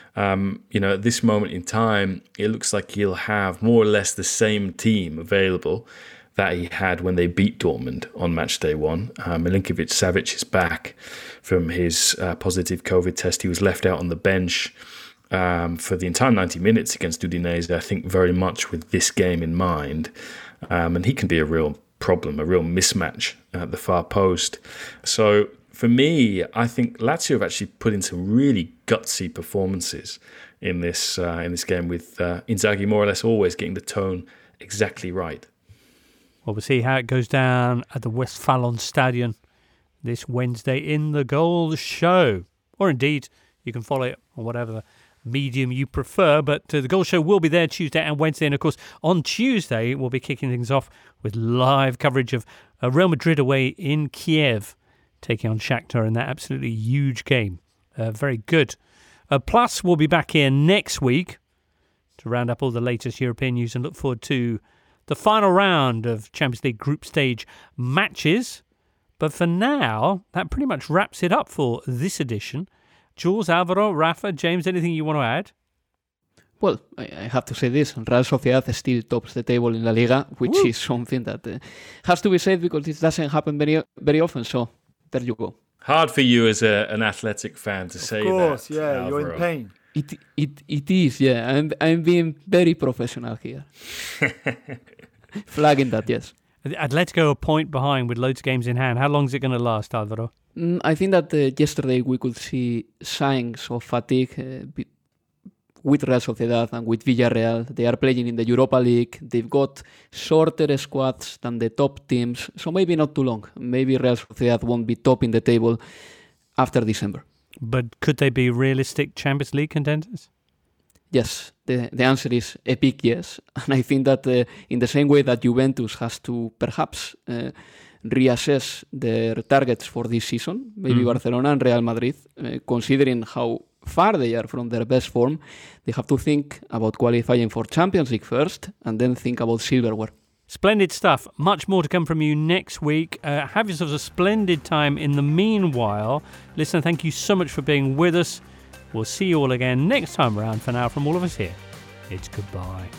At this moment in time, it looks like he'll have more or less the same team available that he had when they beat Dortmund on match day 1. Milinkovic-Savic is back from his positive COVID test. He was left out on the bench for the entire 90 minutes against Udinese, I think very much with this game in mind. And he can be a real problem, a real mismatch at the far post. So for me, I think Lazio have actually put in some really gutsy performances in this game, with Inzaghi more or less always getting the tone exactly right. Well, we'll see how it goes down at the Westfalenstadion this Wednesday in the Goal Show. Or indeed, you can follow it on whatever medium you prefer. But the Goal Show will be there Tuesday and Wednesday. And of course, on Tuesday, we'll be kicking things off with live coverage of Real Madrid away in Kiev, taking on Shakhtar in that absolutely huge game. Very good. Plus, we'll be back here next week to round up all the latest European news and look forward to the final round of Champions League group stage matches. But for now, that pretty much wraps it up for this edition. Jules, Alvaro, Rafa, James, anything you want to add? Well, I have to say this. Real Sociedad still tops the table in La Liga, which is something that has to be said because it doesn't happen very, very often. So there you go. Hard for you as an Athletic fan to say that. Of course, yeah, Alvaro. you're in pain. It is, yeah. I'm being very professional here. Flagging that, yes. Atletico a point behind with loads of games in hand. How long is it going to last, Alvaro? I think that yesterday we could see signs of fatigue with Real Sociedad and with Villarreal. They are playing in the Europa League. They've got shorter squads than the top teams, so maybe not too long. Maybe Real Sociedad won't be top in the table after December. But could they be realistic Champions League contenders? Yes, the answer is a big yes. And I think that in the same way that Juventus has to perhaps reassess their targets for this season, maybe Barcelona and Real Madrid, considering how far they are from their best form, they have to think about qualifying for Champions League first and then think about silverware. Splendid stuff. Much more to come from you next week. Have yourselves a splendid time in the meanwhile. Listen, thank you so much for being with us. We'll see you all again next time around. For now, from all of us here, it's goodbye.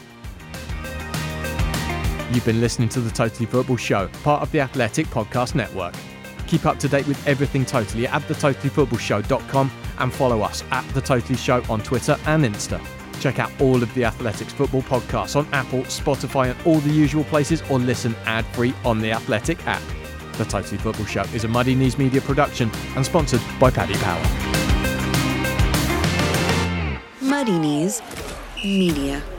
You've been listening to The Totally Football Show, part of the Athletic Podcast Network. Keep up to date with everything Totally at thetotallyfootballshow.com and follow us at The Totally Show on Twitter and Insta. Check out all of the Athletics football podcasts on Apple, Spotify and all the usual places, or listen ad-free on the Athletic app. The Totally Football Show is a Muddy Knees Media production and sponsored by Paddy Power. Muddy Knees Media.